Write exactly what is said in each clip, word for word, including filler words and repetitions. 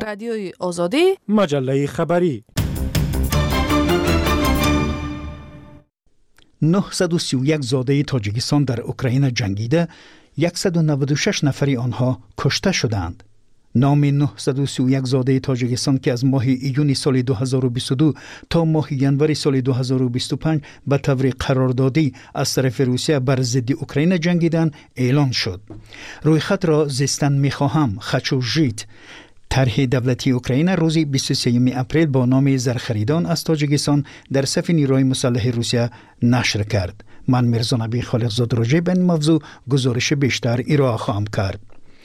رادیوی آزادی، مجله خبری. نهصد و سی و یک زاده تاجیکستان در اوکراین جنگیده، صد و نود و شش نفری آنها کشته شدند. نام نهصد و سی و یک زاده تاجیکستان که از ماه ایون سال دو هزار و بیست و دو تا ماه ینوری سال دو هزار و بیست و پنج به طور قراردادی از طرف روسیه بر ضد اوکراین جنگیدند اعلان شد. روی خط را زیستن می‌خواهم خچوژیت، طرح دولتی اوکراین روز بیست و سوم اپریل با نام زرخریدان از تاجیکستان در صف نیروهای مسلح روسیه نشر کرد. من میرزا نبی خالقزاد راجع به این موضوع گزارش بیشتر ارائه خواهم کرد.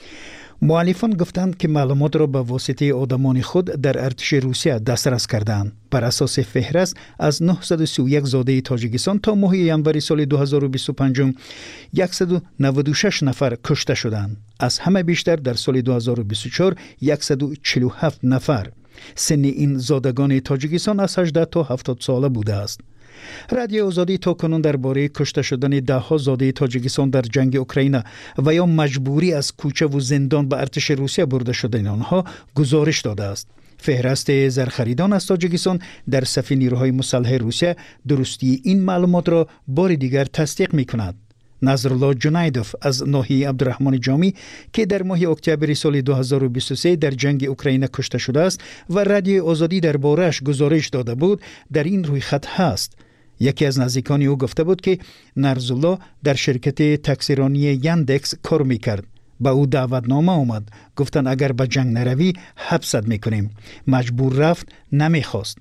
مؤلفان گفتند که معلومات را به واسطه آدمان خود در ارتش روسیه دسترس کردند. بر اساس فهرست از نهصد و سی و یک زاده تاجیکستان تا ماه ینوری سال دو هزار و بیست و پنج صد و نود و شش نفر کشته شدند. از همه بیشتر در سال دو هزار و بیست و چهار صد و چهل و هفت نفر. سن این زادگان تاجیکستان از هجده تا هفتاد ساله بوده است. رادیو آزادی تا کنون درباره کشته شدن ده ها زاده تاجیکستان در جنگ اوکراین و یا مجبوری از کوچه و زندان به ارتش روسیه برده شدن آنها گزارش داده است. فهرست زرخریدان از تاجیکستان در صف نیروهای مسلح روسیه درستی این معلومات را بار دیگر تصدیق می کند. نظرالله جنیدوف از ناحیه عبدالرحمن جامی که در ماه اکتبر سال دو هزار و بیست و سه در جنگ اوکراین کشته شده است و رادیو آزادی درباره‌اش گزارش داده بود، در این روی خط هست. یکی از نزدیکان او گفته بود که نظرالله در شرکت تاکسیرانی یندکس کار میکرد. با او دعوتنامه آمد، گفتن اگر به جنگ نروی حبست میکنیم. مجبور رفت، نمیخواست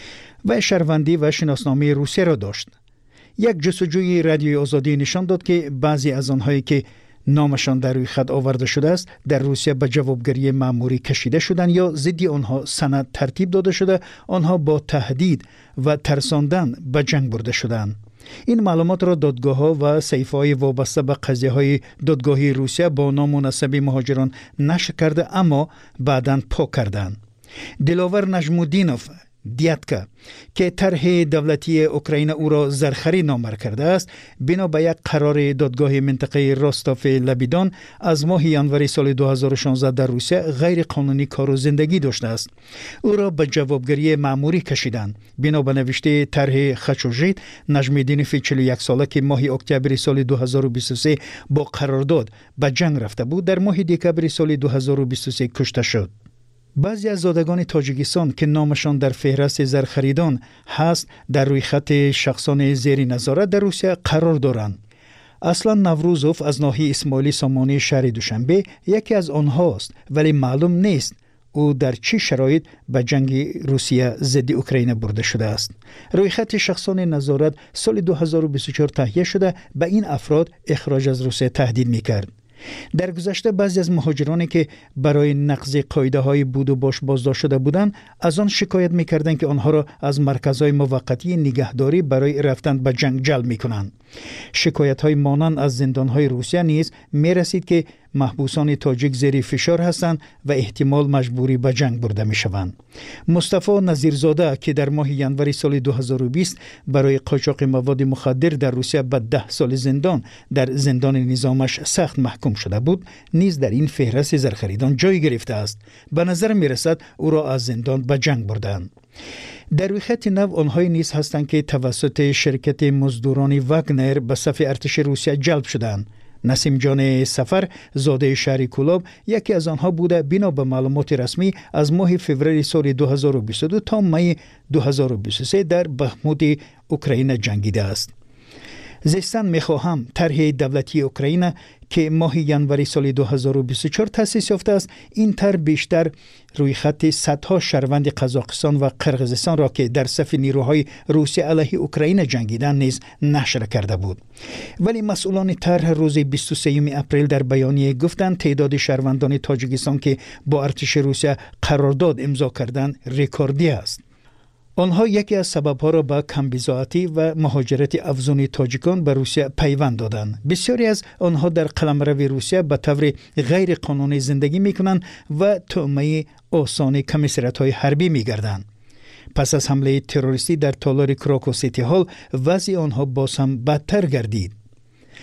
و شهروندی و شناسنامه روسیه را داشت. یک جستجوی رادیو آزادی نشان داد که بعضی از آنهایی که نامشان در روی خط آورده شده است در روسیه به جوابگری مأموری کشیده شدند یا ضد آنها سند ترتیب داده شده، آنها با تهدید و ترساندن به جنگ برده شدند. این معلومات را دادگاه‌ها و صحیفه‌های وابسته به قضیه‌های دادگاهی روسیه با نام و نسب مهاجران نشر کرده اما بعداً پاک کردند. دلاور نجمودینوف دیاتکا که طرح دولتی اوکراین او را زرخری نامور کرده است، بنا به یک قرار دادگاه منطقه راستاف لبیدان از ماه ینوری سال دو هزار و شانزده در روسیه غیر قانونی کار و زندگی داشته است. او را به جوابگری مأموری کشیدند. بنا به نوشته طرح خچوژیت، نجمودینوف چهل و یک ساله که ماه اکتبر سال دو هزار و بیست و سه با قرارداد به جنگ رفته بود، در ماه دکبر سال دو هزار و بیست و سه کشته شد. بعضی از زادگان تاجیکستان که نامشان در فهرست زرخریدان هست در روی خط شخصان زیر نظارت در روسیه قرار دارند. اصلا نوروزوف از ناحیه اسماعیلی سامانی شهر دوشنبه یکی از آنهاست، ولی معلوم نیست او در چه شرایط به جنگ روسیه ضد اوکراین برده شده است. روی خط شخصان نظارت سال دو هزار و بیست و چهار تهیه شده به این افراد اخراج از روسیه تهدید می‌کرد. در گذشته بعضی از مهاجرانی که برای نقض قاعده های بود و باش بازداشت شده بودند از آن شکایت میکردند که آنها را از مرکزهای موقتی نگهداری برای رفتن به جنگ جلب میکنند. شکایت های مانند از زندان های روسیه نیز میرسید که محبوسان تاجیک زیر فشار هستند و احتمال مجبوری به جنگ برده میشوند. مصطفی نظیرزاده که در ماه ینوری سال دو هزار و بیست برای قاچاق مواد مخدر در روسیه به ده سال زندان در زندان نظامش سخت محکوم شده بود، نیز در این فهرست زرخریدان جای گرفته است. به نظر میرسد او را از زندان به جنگ بردند. در روی خط نو آنهایی نیز هستند که توسط شرکت مزدوران واگنر به صف ارتش روسیه جلب شدند. نسیم جان سفر زاده شهر کولاب یکی از آنها بوده. بنا به معلومات رسمی از ماه فوریه سال دو هزار و بیست و دو تا می دو هزار و بیست و سه در بخمود اوکراین جنگیده است. زیستن میخواهم طرح دولتی اوکراین که ماه ینوری سال دو هزار و بیست و چهار تأسیس یافته است، این طرح بیشتر روی خط صدها شهروند قزاقستان و قرقیزستان را که در صف نیروهای روسیه علیه اوکراین جنگیدن نیز نشر کرده بود. ولی مسئولان طرح روز بیست و سوم اپریل در بیانیه گفتند تعداد شهروندان تاجیکستان که با ارتش روسیه قرارداد امضا کردند رکوردی است. آنها یکی از سببها را به کمبزاعتی و مهاجرت افزون تاجیکان به روسیه پیوند دادند. بسیاری از آنها در قلمرو روسیه به طور غیر قانونی زندگی میکنند و طعمه آسان کمیسریت‌های حربی میگردند. پس از حمله تروریستی در تالار کراکو سیتی هال وضع آنها باز هم بدتر گردید.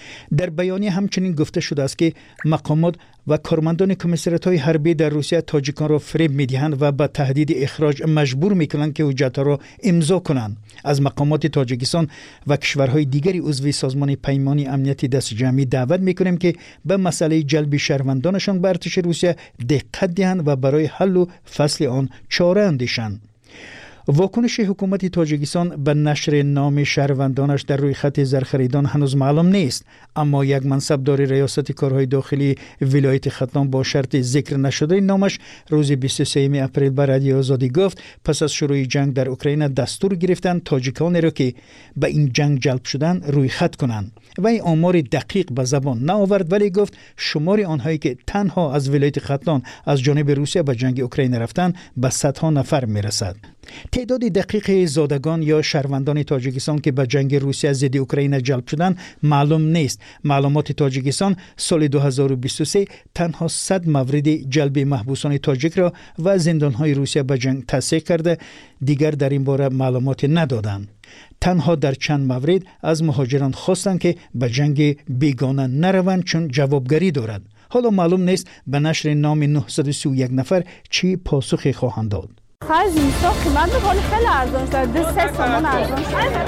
در بیانیه همچنین گفته شده است که مقامات و کارمندان کمیسریات‌های حربی در روسیه تاجیکان را فریب می‌دهند و به تهدید اخراج مجبور می‌کنند که حجت را امضا کنند. از مقامات تاجیکستان و کشورهای دیگری عضو سازمان پیمان امنیت دست جمعی دعوت می‌کنیم که به مسئله جلب شهروندانشان به ارتش روسیه دقت دهند و برای حل و فصل آن چاره اندیشند. واکنش حکومت تاجیکستان به نشر نام شهروندانش در روی خط زرخریدان هنوز معلوم نیست، اما یک منصبدار ریاست کارهای داخلی ولایت ختلان با شرط ذکر نشده نامش روز بیست و سوم اپریل به رادیو آزادی گفت پس از شروع جنگ در اوکراین دستور گرفتند تاجیکانی را که به این جنگ جلب شدند روی خط کنند. و این آمار دقیق به زبان نآورد، ولی گفت شمار آنهایی که تنها از ولایت ختلان از جانب روسیه به جنگ اوکراین رفتند به صدها نفر میرسد. تعداد دقیق زادگان یا شهروندان تاجیکستان که به جنگ روسیه ضد اوکراین جلب شدند معلوم نیست. معلومات تاجیکستان سال دو هزار و بیست و سه تنها صد مورد جلب محبوسان تاجیک را و زندانهای روسیه به جنگ تصدیق کرده، دیگر در این باره معلومات ندادند. تنها در چند مورد از مهاجران خواستند که به جنگ بیگانه نروند چون جوابگری دارد. حالا معلوم نیست به نشر نام نهصد و سی و یک نفر چی پاسخی خواهند داد. خرج اینستا قیمت بخوری خیلی ارزان شد. دو سه سامان ارزان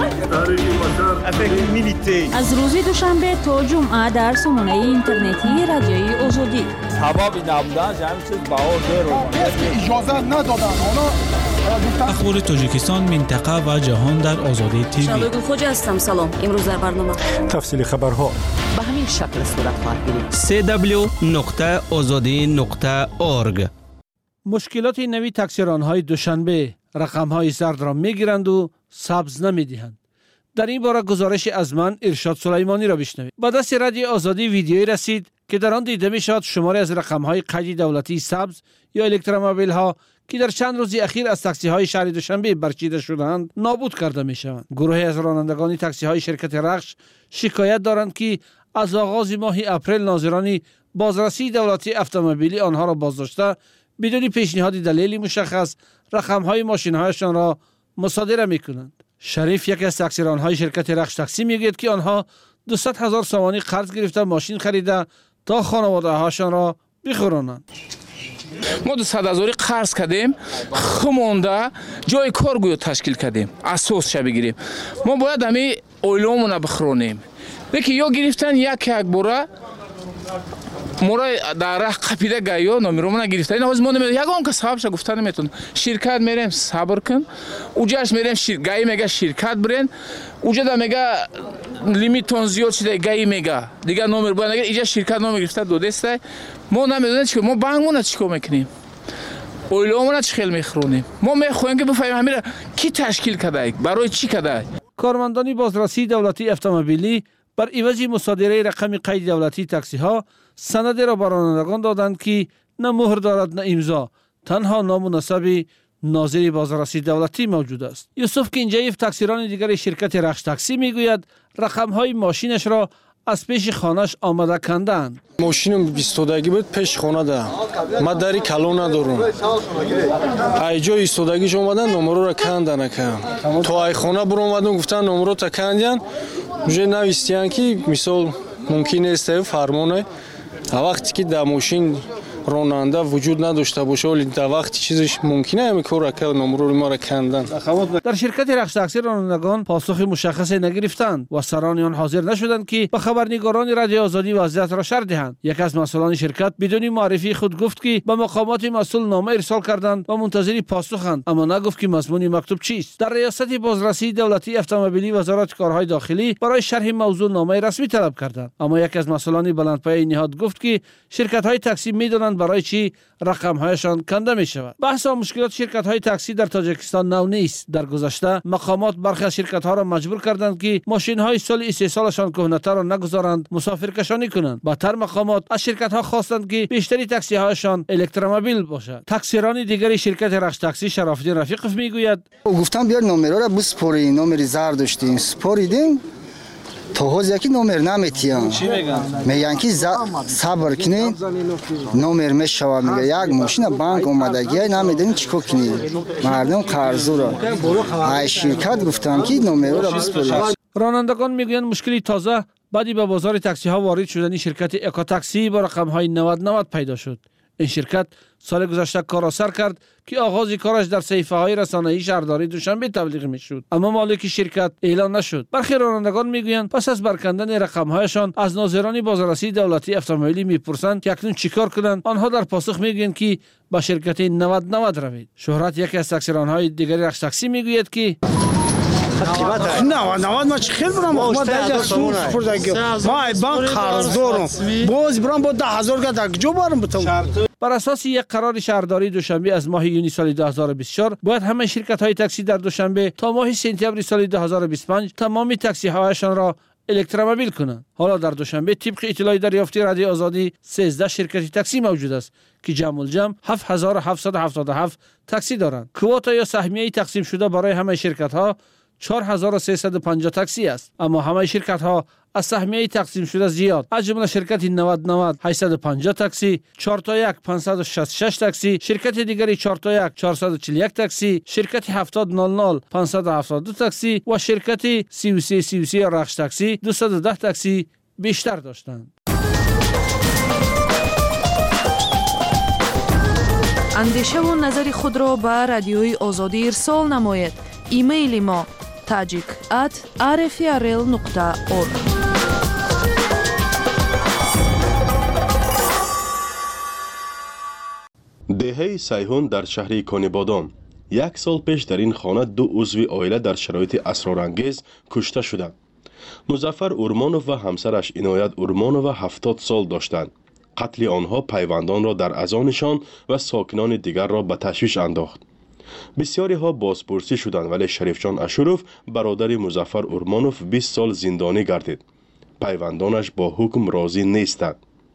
شد. از روز دوشنبه تا جمعه در سامانه اینترنتی رادیوی آزادی. سببی نبودن همین چیز بها زیرو. اجازه ندادن. حالا اخبار تاجیکستان، منطقه و جهان در آزادی تیوی. شبگل خوجا هستم. سلام. امروز در برنامه تفصیل خبرها به همین شکل صورت خواهد گرفت. سی دبلیو نقطه آزادی نقطه اورگ. مشکلات نوی تاکسیران‌های دوشنبه رقم‌های زرد را می‌گیرند و سبز نمی‌دهند. در این باره گزارش از من ارشاد سلیمانی را بشنوید. با دست رادیو آزادی ویدیویی رسید که در آن دیده می‌شد شماری از رقم‌های قید دولتی سبز یا الکترومبیل‌ها که در چند روز اخیر از تاکسی‌های شهر دوشنبه برچیده شدند نابود کرده می‌شوند. گروهی از رانندگان تاکسی‌های شرکت رخش شکایت دارند که از آغاز ماه اپریل ناظران بازرسی دولتی اتومبیلی آنها را بازداشته بدون پیشنهاد دلیلی مشخص رقم‌های ماشین‌هایشان را مصادره می‌کنند. شریف یک از تاکسیران‌های شرکت رخش تاکسی میگوید که آنها دویست هزار سومانی قرض گرفته ماشین خریده تا خانواده‌هاشان را بخورانند. ما دویست هزار قرض کردیم، خمونده جای کارگوی تشکیل کردیم، اساس شب بگیریم. ما باید همین اویلومون رو بخورونیم. دیگه یا گرفتن یک یک بوره مورا در راه قپیده گایا نمیرومون گرفته این آواز مونده یگان که صاحبش گفتن نمیتون شرکت میریم صبر کن اوجاش میریم شیر گای میگه شرکت برین اوجا دا میگه لیمیتون زیاد شده گای میگه دیگه نمر بود اگر اینجا شرکت نمر گرفته دو دسته ما نمیدونیم چیکار ما بانکمون چیکار میکنیم اویلومون چی خیلی میخرونیم ما میخوایم که بفهمیم همین کی تشکیل کرده برای چی کرده. کارمندان بازرسی دولتی اتومبیلی بر عوض مصادره رقم قید دولتی تاکسی ها سند را به رانندگان دادند که نه مهر دارد نه امضا، تنها نام و نسب ناظر بازرسی دولتی موجود است. یوسف کینجیف تاکسیران دیگر شرکت رخش تاکسی میگوید رقم های ماشینش را از پیش خانهش آمده کندند. ماشینم بیستودگی بود پیش خانه ده ما دری کلو ندارم ایجا ایستودگیش اومدن نمرو را کندن نکن تو ای خانه برو اومدن گفتن نمرو تا کندن вже نویستیان که مثال ممکن است فرمانه وقتی که در ماشین راننده وجود نداشته باشه ولی در وقتی چیزش ممکنه همین کار که نمرو ما را کندن. در شرکت رخش تاکسی رانندگان پاسخ مشخصی نگرفتند و سران آن حاضر نشدند که به خبرنگاران رادیو آزادی وضعیت را شرح دهند. یک از مسئولان شرکت بدون معرفی خود گفت که به مقامات مسئول نامه ارسال کردند و منتظر پاسخند، اما نگفت که مضمون مکتوب چیست. در ریاست بازرسی دولتی اتومبیلی وزارت کارهای داخلی برای شرح موضوع نامه رسمی طلب کردند، اما یک از مسئولان بلندپایه نهاد گفت که شرکت های تاکسی میدونند برای چی رقم هایشان کنده می شود. بحث و مشکلات شرکت های تاکسی در تاجیکستان نو نیست. در گذشته مقامات برخی از شرکت ها را مجبور کردند که ماشین های سال سه سالشان کهنه‌تر را نگذارند مسافر کشانی کنند. بعدتر مقامات از شرکت ها خواستند که بیشتری تاکسی هایشان الکترومبیل باشد. تاکسیران دیگر شرکت رخش تاکسی شرافالدین رفیقов میگوید گفتم بیار نمره را بسپاری، نمره زرد داشتیم سپاریدیم تا حاضر یکی نمر نمیتیم میگن که صبر کنین نمر میشود میگه یک ماشین بانک اومده گیه نمیدونیم چیکار کنیم مردم قرضو را ای شرکت گفتم که نمر را بسپارید. رانندگان میگویند مشکلی تازه بعدی به بازار تاکسی ها وارد شدن شرکت اکا تاکسی با رقم های نود نود پیدا شد. این شرکت سال گذشته کار را سر کرد که آغاز کارش در صحیفه های رسانه‌ای شهرداری دوشنبه تبلیغ میشد، اما مالک شرکت اعلان نشد. برخی رانندگان میگویند پس از برکندن رقم هایشان از ناظران بازرسی دولتی اتومبیلی میپرسند که اکنون چیکار کنند. آنها در پاسخ میگویند که با شرکت نود نود روید. شهرت یکی از تاکسیران‌های دیگری رخش تاکسی میگوید که نه نود ما خیلی برام ما در سوق سپردگی ما ای بانک قرض دارم باز برام با ده هزار که در جو بارم بتم. بر اساس یک قرار شهرداری دوشنبه از ماه یونیو سال دو هزار و بیست و چهار باید همه شرکت های تاکسی در دوشنبه تا ماه سپتامبر سال دو هزار و بیست و پنج تمام تاکسی هایشان را الکترومبیل کنند. حالا در دوشنبه طبق اطلاعی دریافتی رادیو آزادی سیزده شرکت تاکسی موجود است که جمع الجمع هفت هزار و هفتصد و هفتاد و هفت تاکسی دارند. کوتا یا سهمیه تقسیم شده برای همه شرکت ها چهار هزار و سیصد و پنجاه تاکسی است، اما همه شرکت ها از سهمیه تقسیم شده زیاد، از جمله شرکت نود نود هشتصد و پنجاه تاکسی، چهار تا یک پانصد و شصت و شش تاکسی، شرکت دیگری چهار تا یک چهارصد و چهل و یک تاکسی، شرکت هفتاد صفر صفر پانصد و هفتاد و دو تاکسی و شرکت سی و سه سی و سه رخش تاکسی دویست و ده تاکسی بیشتر داشتند. اندیشه و نظر خود را به رادیوی آزادی ارسال نمایید. ایمیل ما tajik at r f r l nokta org. دهه سیهون در شهر کانیبادام. یک سال پیش در این خانه دو عضو عائله در شرایط اسرارانگیز کشته شدند. مظفر اورمانوف و همسرش عنایت اورمانوف هفتاد سال داشتند. قتل آنها پیوندان را در اذانشان و ساکنان دیگر را به تشویش انداخت. بسیاری ها بازپرسی شدند ولی شریفجان اشوروف برادر مظفر اورمانوف بیست سال زندانی گردید. پیوندانش با حکم راضی نیستند.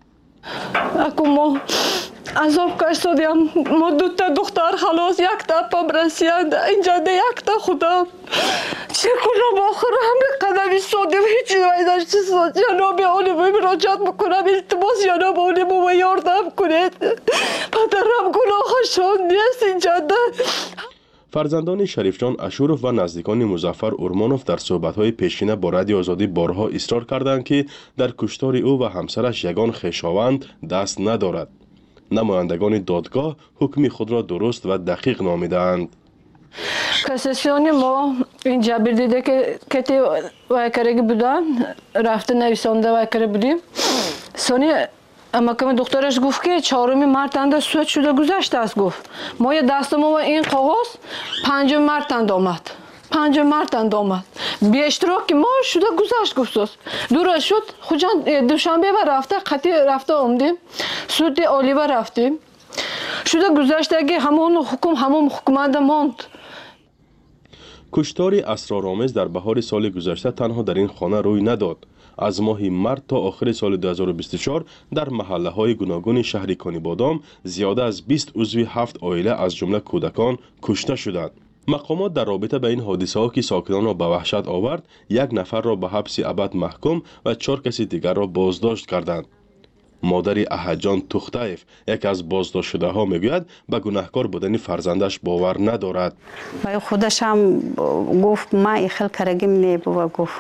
اکو ما عذاب کشیدیم، ما دو تا دختر خلاص، یک تا پام رسید اینجا ده یک تا خدا چه کنم آخر همه قدمی سادیم هیچی ویداشتی ساد جناب عالی مراجعت میکنم التماس جناب عالی ما یاردم کنید پدرم گناه شد نیست اینجا ده. فرزندان شریفجان اشوروف و نزدیکان مظفر اورمانوف در صحبت‌های پیشینه با رادیو آزادی بارها اصرار کردند که در کشتار او و همسرش یگان خویشاوند دست ندارد. نمایندگان دادگاه حکم خود را درست و دقیق نامیدند. کاساسیون ما اینجا دیده که کتی وایکرگی بودن رفته نویسنده وایکره بودیم. سونی اما که دکترش گفت که چهارم مارت اند سوت شده گذشته است. گفت ما یه دستم و این کاغذ پنجم مارت اند آمد. پنجم مارت اند آمد. بی اشتراک ما شده گذشت گفت. دور شد خودجان دوشنبه و رفته قطعی رفته آمدیم. سود عالی و رفتیم. شده گذشته که همون حکم همون حکومت ماند. کشتار اسرارآمیز در بهار سال گذشته تنها در این خانه روی نداد. از ماه مارت تا آخر سال دو هزار و بیست و چهار در محله های گوناگون شهر کانیبادام زیاده از بیست عضو هفت عائله از جمله کودکان کشته شدند. مقامات در رابطه به این حادثه ها که ساکنان را به وحشت آورد، یک نفر را به حبس ابد محکوم و چهار کسی دیگر را بازداشت کردند. مادر احدجان توختایف یک از بازداشت شده ها میگوید به گناهکار بودن فرزندش باور ندارد. و خودش هم گفت ما این خیلی کرگیم نیبو و گفت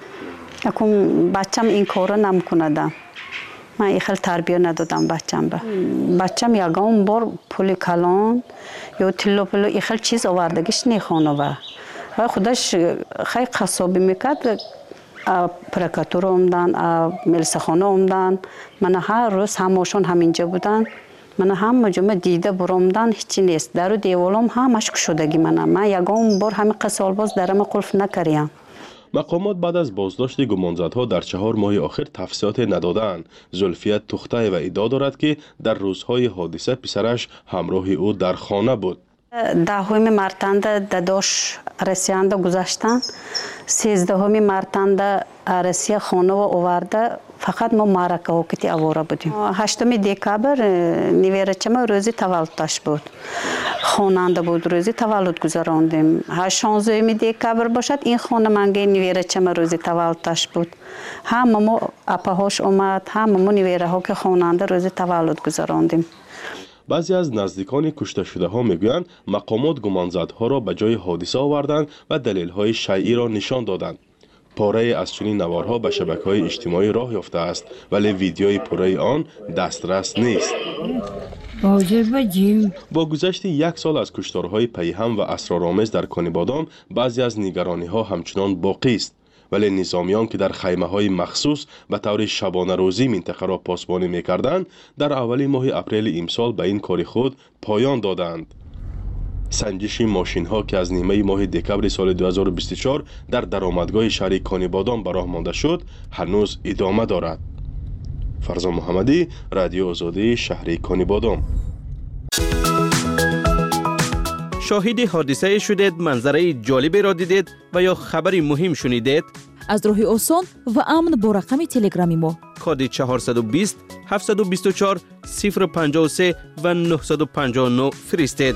اکم بچم این کارو نمیکنه. من این خیلی تربیه ندادم بچم به بچم یکم بار پول کلان یا تلو پلو این خیلی چیز آوردگیش نیخونه و خودش خیلی قصابی میکرد. پرکاتور اومدن، ملسخانه اومدن، من هر روز همشون همینجا بودن. من هم مجموعه دیده برومدن هیچی نیست. در و دیوالم همش کشودگی منم. من یکم بار همین قسال باز درم قلف نکردم. مقامات بعد از بازداشت گمانزدها در چهار ماه آخر تفصیلات ندادند. زلفیه توختای و ادعا دارد که در روزهای حادثه پسرش همراه او در خانه بود. دهمی مرتند داداش رسیانده گذاشتن، سیزدهمی مرتند رسی خانه و آورده. فقط ما معرکه وقتی آواره بودیم. هشتم دکبر نیویرچم روزی تولدش بود. خواننده بود روزی تولد گذراندیم. شانزدهم دکبر باشد این خانمانگی نیویرچم روزی تولدش بود. هم ما اپاهاش اومد، هم ما نیویره ها که خواننده روزی تولد گذراندیم. بعضی از نزدیکان کشته شده ها میگویند مقامات گمانزدها را به جای حادثه آوردند و دلیل های شیعی را نشان دادند. پاره از چنین نوارها به شبکه‌های اجتماعی راه یافته است ولی ویدیوی پوره آن دسترس نیست. با گذشت یک سال از کشتارهای پیهم و اسرارآمیز در کانیبادام بعضی از نگرانی‌ها همچنان باقی است، ولی نظامیان که در خیمه‌های مخصوص به طور شبانه روزی منطقه را پاسبانی می‌کردند در اول ماه اپریل امسال به این کار خود پایان دادند. سنجش ماشین ها که از نیمه ماه دکبر سال دو هزار و بیست و چهار در درآمدگاه شهر کانیبادام به راه مانده شد هنوز ادامه دارد. فرزان محمدی، رادیو آزادی، شهر کانیبادام. شاهد حادثه شدید، منظره جالبی را دیدید و یا خبری مهم شنیدید؟ از راه آسان و امن با رقم تلگرامی ما کد چهارصد و بیست هفتصد و بیست و چهار صفر پنجاه و سه و نهصد و پنجاه و نه فرستید.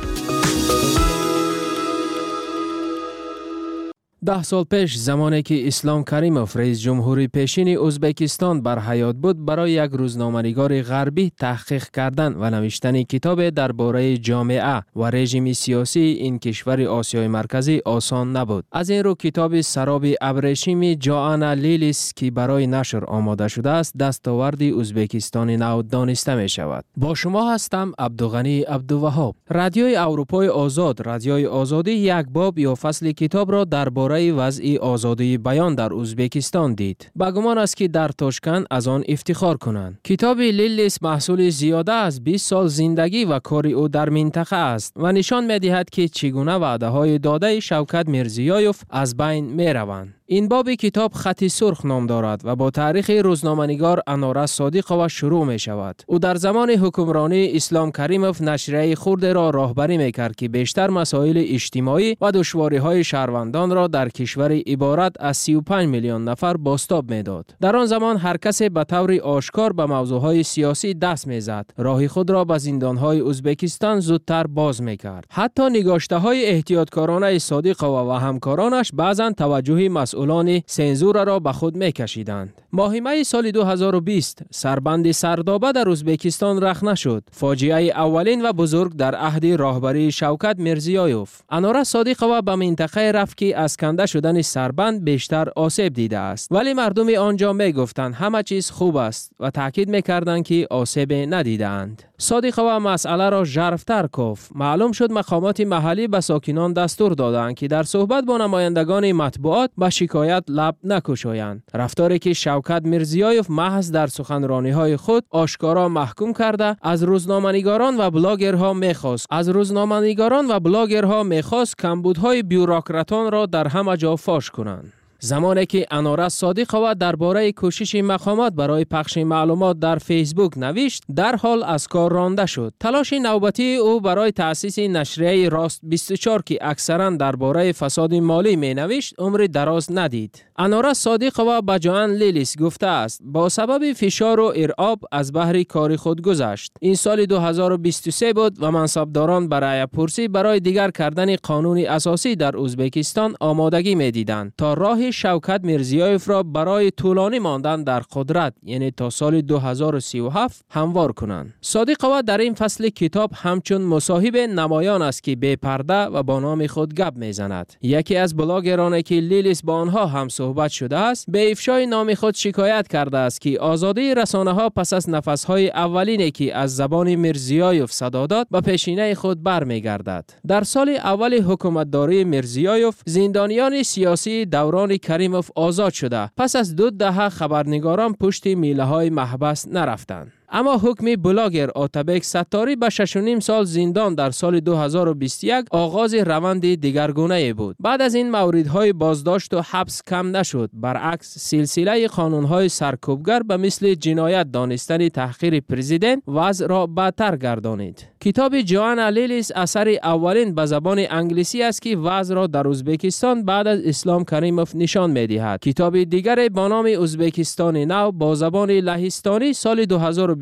ده سال پیش زمانی که اسلام کریموف رئیس جمهوری پیشین ازبکستان بر حیات بود، برای یک روزنامه‌نگار غربی تحقیق کردن و نوشتن کتاب درباره جامعه و رژیم سیاسی این کشور آسیای مرکزی آسان نبود. از این رو کتاب سراب ابریشم جوانا لیلیس که برای نشر آماده شده است دستاورد ازبکستان نو دانسته می شود. با شما هستم عبدالغنی عبدالوهاب. رادیوی اروپای آزاد، رادیوی آزادی یک باب یا فصل کتاب را درباره وضع آزادی بیان در ازبکستان دید. با گمان است که در تاشکند از آن افتخار کنند. کتاب لیلیس محصول زیاده از بیست سال زندگی و کار او در منطقه است و نشان می‌دهد که چگونه وعده‌های داده شوکت میرزیایوف از بین می‌روند. این باب کتاب خط سرخ نام دارد و با تاریخ روزنامه‌نگار انوره صادقова شروع می شود. او در زمان حکمرانی اسلام کریموف نشریه خرد را راهبری می‌کرد که بیشتر مسائل اجتماعی و دشواری‌های شهروندان را در کشور عبارت از سی و پنج میلیون نفر بازتاب می‌داد. در آن زمان هر کسی به طور آشکار به موضوعهای سیاسی دست می‌زد. راه خود را به زندان‌های ازبکستان زودتر باز می‌کرد. حتی نگاشته‌های احتیاطکارانه صادقova و همکارانش بعضاً توجه مسئولان سنزور را به خود می‌کشیدند. ماه می سال دو هزار و بیست سربند سردابه در ازبکستان رخ نشد. فاجعه اولین و بزرگ در عهد راهبری شوکت میرزیایوف. انوره صادقova به منطقه رفت که از کنده شدن سربند بیشتر آسیب دیده است، ولی مردم آنجا میگفتند همه چیز خوب است و تاکید میکردند که آسیب ندیدند. صادقova مسئله را ژرف‌تر گفت. معلوم شد مقامات محلی به ساکنان دستور دادند که در صحبت با نمایندگان مطبوعات به شکایت لب نکشایند. رفتاری که شوکت میرزیایوف محض در سخنرانی‌های خود آشکارا محکوم کرده از روزنامه‌نگاران و بلاگرها می‌خواست از روزنامه‌نگاران و بلاگرها می‌خواست کمبودهای بیوروکراتان را در همه جا فاش کنند. زمانی که انوره صادقova درباره کوشش مقامات برای پخش معلومات در فیسبوک نوشت، در حال از کار رانده شد. تلاش نوبتی او برای تأسیس نشریه راست بیست و چهار که اکثرا درباره فساد مالی می نوشت عمر دراز ندید. انوره صادقova به جوان لیلیس گفته است با سبب فشار و ارعاب از بحر کار خود گذشت. این سال دو هزار و بیست و سه بود و منصبداران برای پرسی برای دیگر کردن قانون اساسی در ازبکستان آمادگی می دیدند تا راه شوکت میرزیایوف را برای طولانی ماندن در قدرت یعنی تا سال دو هزار و سی و هفت هموار کنند. صادقova در این فصل کتاب همچون مصاحب نمایان است که بی پرده و با نام خود گپ میزند. یکی از بلاگرانی که لیلیس با آنها هم صحبت شده است به افشای نام خود شکایت کرده است که آزادی رسانه ها پس از نفسهای اولینی که از زبان میرزیایوف صدا داد به پیشینه خود برمیگردد. در سال اول حکومتداری میرزیایوف زندانیان سیاسی دوران کریموف آزاد شده. پس از دو دهه خبرنگاران پشت میله های محبس نرفتند. اما حکم بلاگر آتابک ستاری به شش و نیم سال زندان در سال دو هزار و بیست و یک آغاز روند دیگرگونه بود. بعد از این موردهای بازداشت و حبس کم نشد. برعکس سلسله قانونهای سرکوبگر به مثل جنایت دانستن تحقیر پرزیدنت وضع را بدتر گردانید. کتاب جوانا لیلیس اثر اولین به زبان انگلیسی است که وضع را در ازبکستان بعد از اسلام کریموف نشان می‌دهد. کتاب دیگر با نام ازبکستان نو با زبان لهستانی سال دو هزار و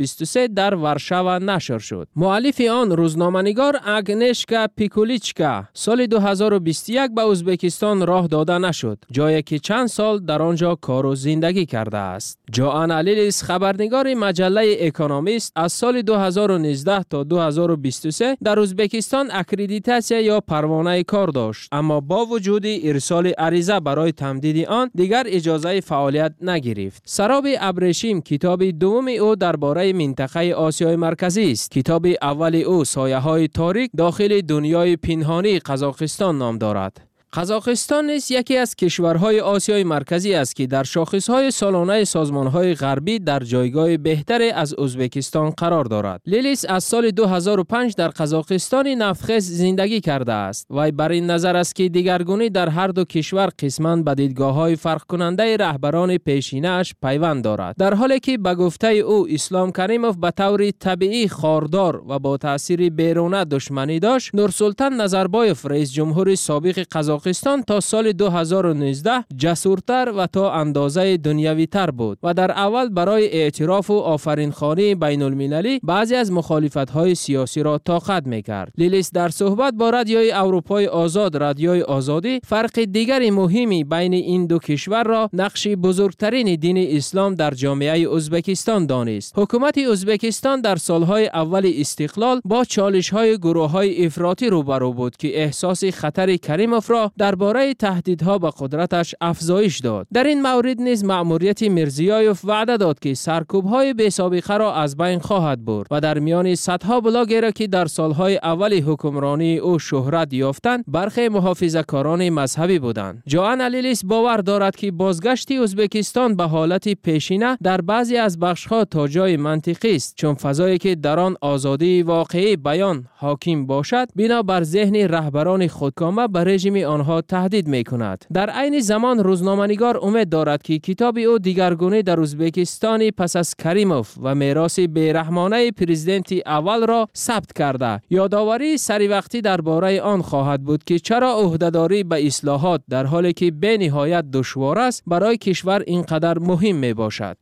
بیست و سه در ورشاوا نشر شد. مؤلف آن روزنامه‌نگار اگنشکا پیکولیچکا سال دو هزار و بیست و یک به ازبکستان راه داده نشد، جایی که چند سال در آنجا کار و زندگی کرده است. جوانا لیلیس خبرنگار مجله اکونومیست از سال دو هزار و نوزده تا دو هزار و بیست و سه در ازبکستان اکریدیتاسیا یا پروانه کار داشت، اما با وجود ارسال عریضه برای تمدید آن دیگر اجازه فعالیت نگرفت. سراب ابریشم کتاب دوم او درباره منطقه آسیای مرکزی است. کتاب اول او سایه‌های تاریک داخل دنیای پنهانی قزاقستان نام دارد. قزاقستان نیز یکی از کشورهای آسیای مرکزی است که در شاخصهای سالانه سازمانهای غربی در جایگاه بهتر از ازبکستان قرار دارد. لیلیس از سال دو هزار و پنج در قزاقستان نفتخیز زندگی کرده است. وی بر این نظر است که دیگرگونی در هر دو کشور قسماً به دیدگاه‌های فرق کننده رهبران پیشینه‌اش پیوند دارد، در حالی که به گفته او اسلام کریموف به طور طبیعی خاردار و با تأثیر بیرونه دشمنی داشت. نورسلطان نظربایف رئیس جمهور سابق قزاقستان قزاقستان تا سال دو هزار و نوزده جسورتر و تا اندازه دنیوی تر بود و در اول برای اعتراف و آفرینخوانی بین المللی بعضی از مخالفت‌های سیاسی را طاقت می‌کرد. لیلیس در صحبت با رادیوی اروپای آزاد رادیوی آزادی فرق دیگر مهمی بین این دو کشور را نقش بزرگترین دین اسلام در جامعه ازبکستان دانست. حکومت ازبکستان در سالهای اول استقلال با چالش‌های گروه‌های افراطی روبرو بود که احساس خطر کریموف را درباره تهدیدها به قدرتش افزایش داد. در این مورد نیز مأموریت میرزیایوف وعده داد که سرکوب‌های بی‌سابقه را از بین خواهد برد و در میان صدها بلاگر که در سالهای اول حکمرانی او شهرت یافتند برخی محافظه‌کاران مذهبی بودند. جوانا لیلیس باور دارد که بازگشت ازبکستان به حالت پیشینه در بعضی از بخش‌ها تا جای منطقی است، چون فضایی که در آن آزادی واقعی بیان حاکم باشد بنابر ذهن رهبران خودکامه به رژیم آنها تهدید می‌کند. در عین زمان روزنامه‌نگار امید دارد که کتاب او دیگرگونی در ازبکستان پس از کریموف و میراث بی‌رحمانه پرزیدنت اول را ثبت کرده یادآوری سری وقتی درباره آن خواهد بود که چرا عهده‌داری به اصلاحات در حالی که به نهایت دشوار است برای کشور اینقدر مهم می باشد.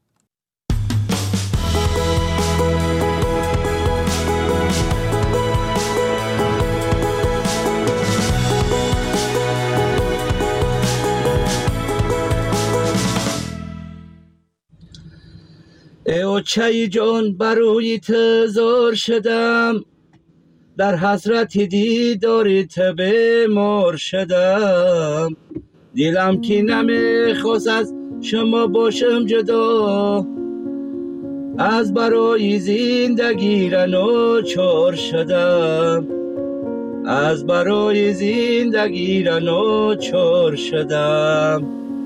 ای اوچه جان بروی تزار شدم، در حسرت دیدار بیمار شدم. دلم که نمیخواست از شما باشم جدا، از برای زندگی را ناچار شدم. از برای زندگی را ناچار شدم.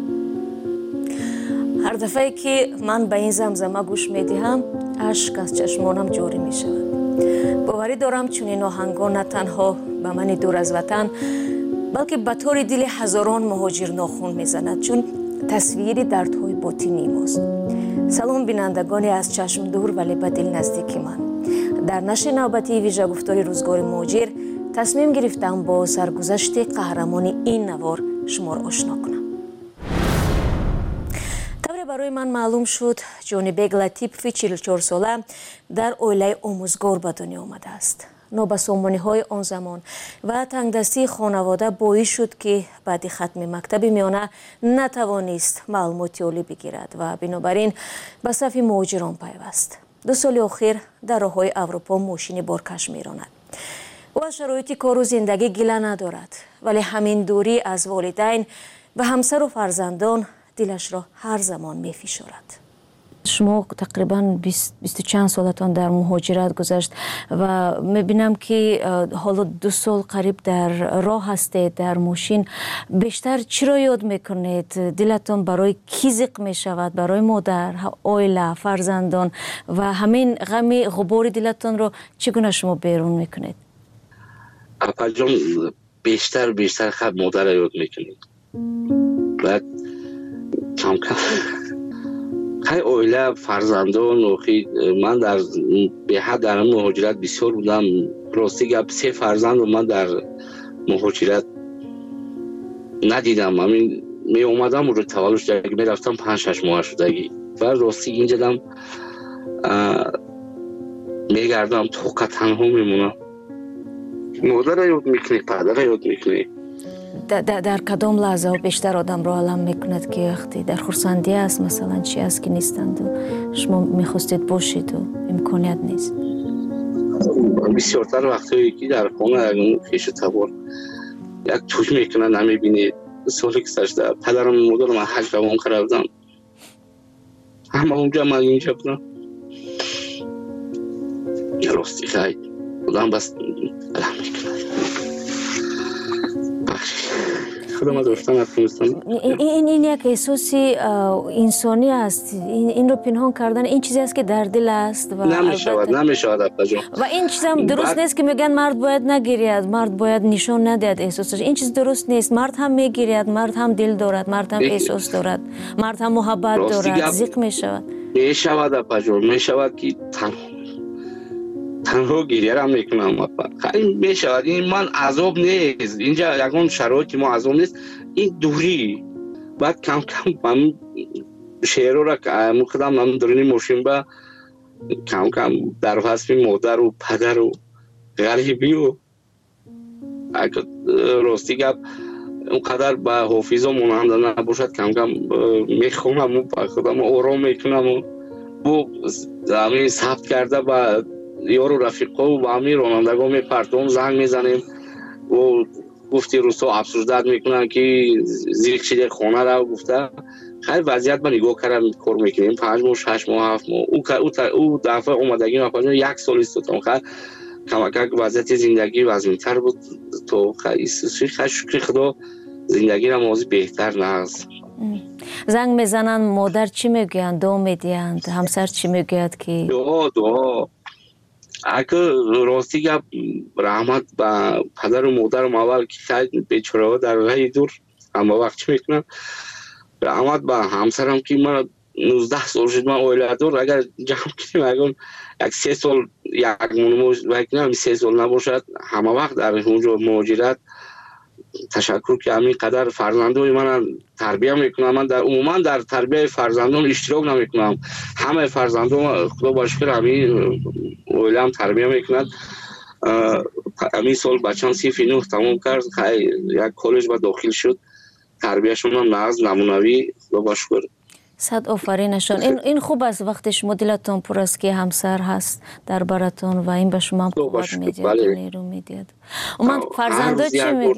هر دفعه که من به این زمزمه گوش میدهم اشک از چشمانم جاری می شود. باوری دارم چون این آهنگا نه تنها به من دور از وطن بلکه به طور دل هزاران مهاجر ناخون میزند، چون تصویری دردهای باطنی ماست. سلام بینندگانی از چشم دور ولی به دل نزدیک من. در نشر نوبتی ویژه گفتار روزگار مهاجر تصمیم گرفتم با سرگذشت قهرمان این نوار شما را آشنا کنم. برای من معلوم شد جانبگ لطیفی چهل و چهار ساله در اویله آموزگار به دنیا آمده است. نابسامانی های آن زمان و تنگدستی خانواده باعث شد که بعد ختم مکتب میانه نتوانست معلوماتی عالی بگیرد و بنابراین به صف مهاجران پیوست. دو سال اخیر در راههای اروپا ماشین بارکش میراند. او از شرایط کار و زندگی گله ندارد، ولی همین دوری از والدین و همسر و فرزندان دلش را هر زمان می فشارد. شما تقریباً بیست بیست چند سالتان در مهاجرت گذشت و می بینم که حالا دو سال قریب در راه هستید در ماشین. بیشتر چی را یاد میکنید؟ دلتان برای کی زق می شود؟ برای مادر، عائله، فرزندان و همین غم غبار دلتان را چگونه شما بیرون میکنید؟ اپا جان بیشتر بیشتر خب مادر را یاد میکنید. بعد کم کم خیلی اویله فرزندان و خیلی من در به حد در مهاجرت بسیار بودم. راستی گپ سه فرزند رو من در مهاجرت ندیدم. همین می اومدم رو تولدش می رفتم پنج شش ماه شدگی و راستی اینجا دم میگردم تو که تنها میمونم. مادر یاد میکنی، پدر یاد میکنی. در کدام لحظه ها بیشتر آدم رو علم میکند که وقتی در خورسندی است مثلا چی است که نیستند و شما میخواستید باشید و امکانیت نیست؟ بسیارتر وقتی که در خانه اگه خیش تبار یک توش میکنن نمیبینید. سالی که سشته پدرم مادرم حج روان کردم همه اونجا من اینجا بودم. یه راستی خیلی بودم بس علم میکنن خودم از داشتن افغانستان. این این یک احساسی انسانی است. این رو پنهان کردن این چیزی است که در دل است و نمیشود نمیشود ابا جان. و این چیز هم درست نیست که میگن مرد باید نگیرید، مرد باید نشان ندهد احساسش. این چیز درست نیست. مرد هم میگیرد، مرد هم دل دارد، مرد هم احساس دارد، مرد هم محبت دارد. زیق میشود. میشود ابا جان، میشود که تنها گریه هم میکنم. خیلی میشود. این من عذاب نیست. اینجا یکون شرایطی ما عذاب نیست. این دوری بعد کم کم من شعر را که مخدم من درونی ماشین با کم کم در حسب مادر و پدر و غریبی و اگه راستی گپ اونقدر به حافظ و منانده نباشد کم کم میخونم و با خودم آرام میکنم و بو همین ثبت کرده با یارو رفیقا و با همین رانندگاه میپرتم زنگ میزنیم و گفتی روستا افسردگی میکنن که زیر کشیده خانه را گفته خیلی وضعیت من نگاه کردم کار میکنیم پنج ماه شش ماه هفت ماه او او دفعه اومدگی ما پنج یک سال است تو خیلی کمک وضعیت زندگی وضعیتر بود تو خیلی خیلی شکر خدا زندگی را موضوع بهتر نهست. زنگ میزنن مادر چی میگویند؟ دعا میدهند؟ همسر چی میگوید که دعا دعا اگه راستی گپ رحمت با پدر و مادرم اول که خیلی بیچاره در راه دور اما وقت چی میکنم رحمت با همسرم که من نوزده سال شد من اویله دور اگر جمع کنیم اگر یک سه سال یک مونموز وکنم سه سال نباشد همه وقت در اونجا مهاجرت تشکر که همین قدر فرزندوی من تربیه میکنم. من در عموما در تربیه فرزندان اشتراک نمیکنم. همه فرزندان خدا با شکر همین اویلم تربیه میکند. همین سال بچه‌م صف نه تمام کرد یک کالج با داخل شد. تربیهشون هم ناز نمونوی خدا با شکر. صد آفرینشان. این این خوب است وقتی شما دلتون پر است که همسر هست در براتون و این به شما قوت میده و نیرو میده. و من فرزندو چی میگی؟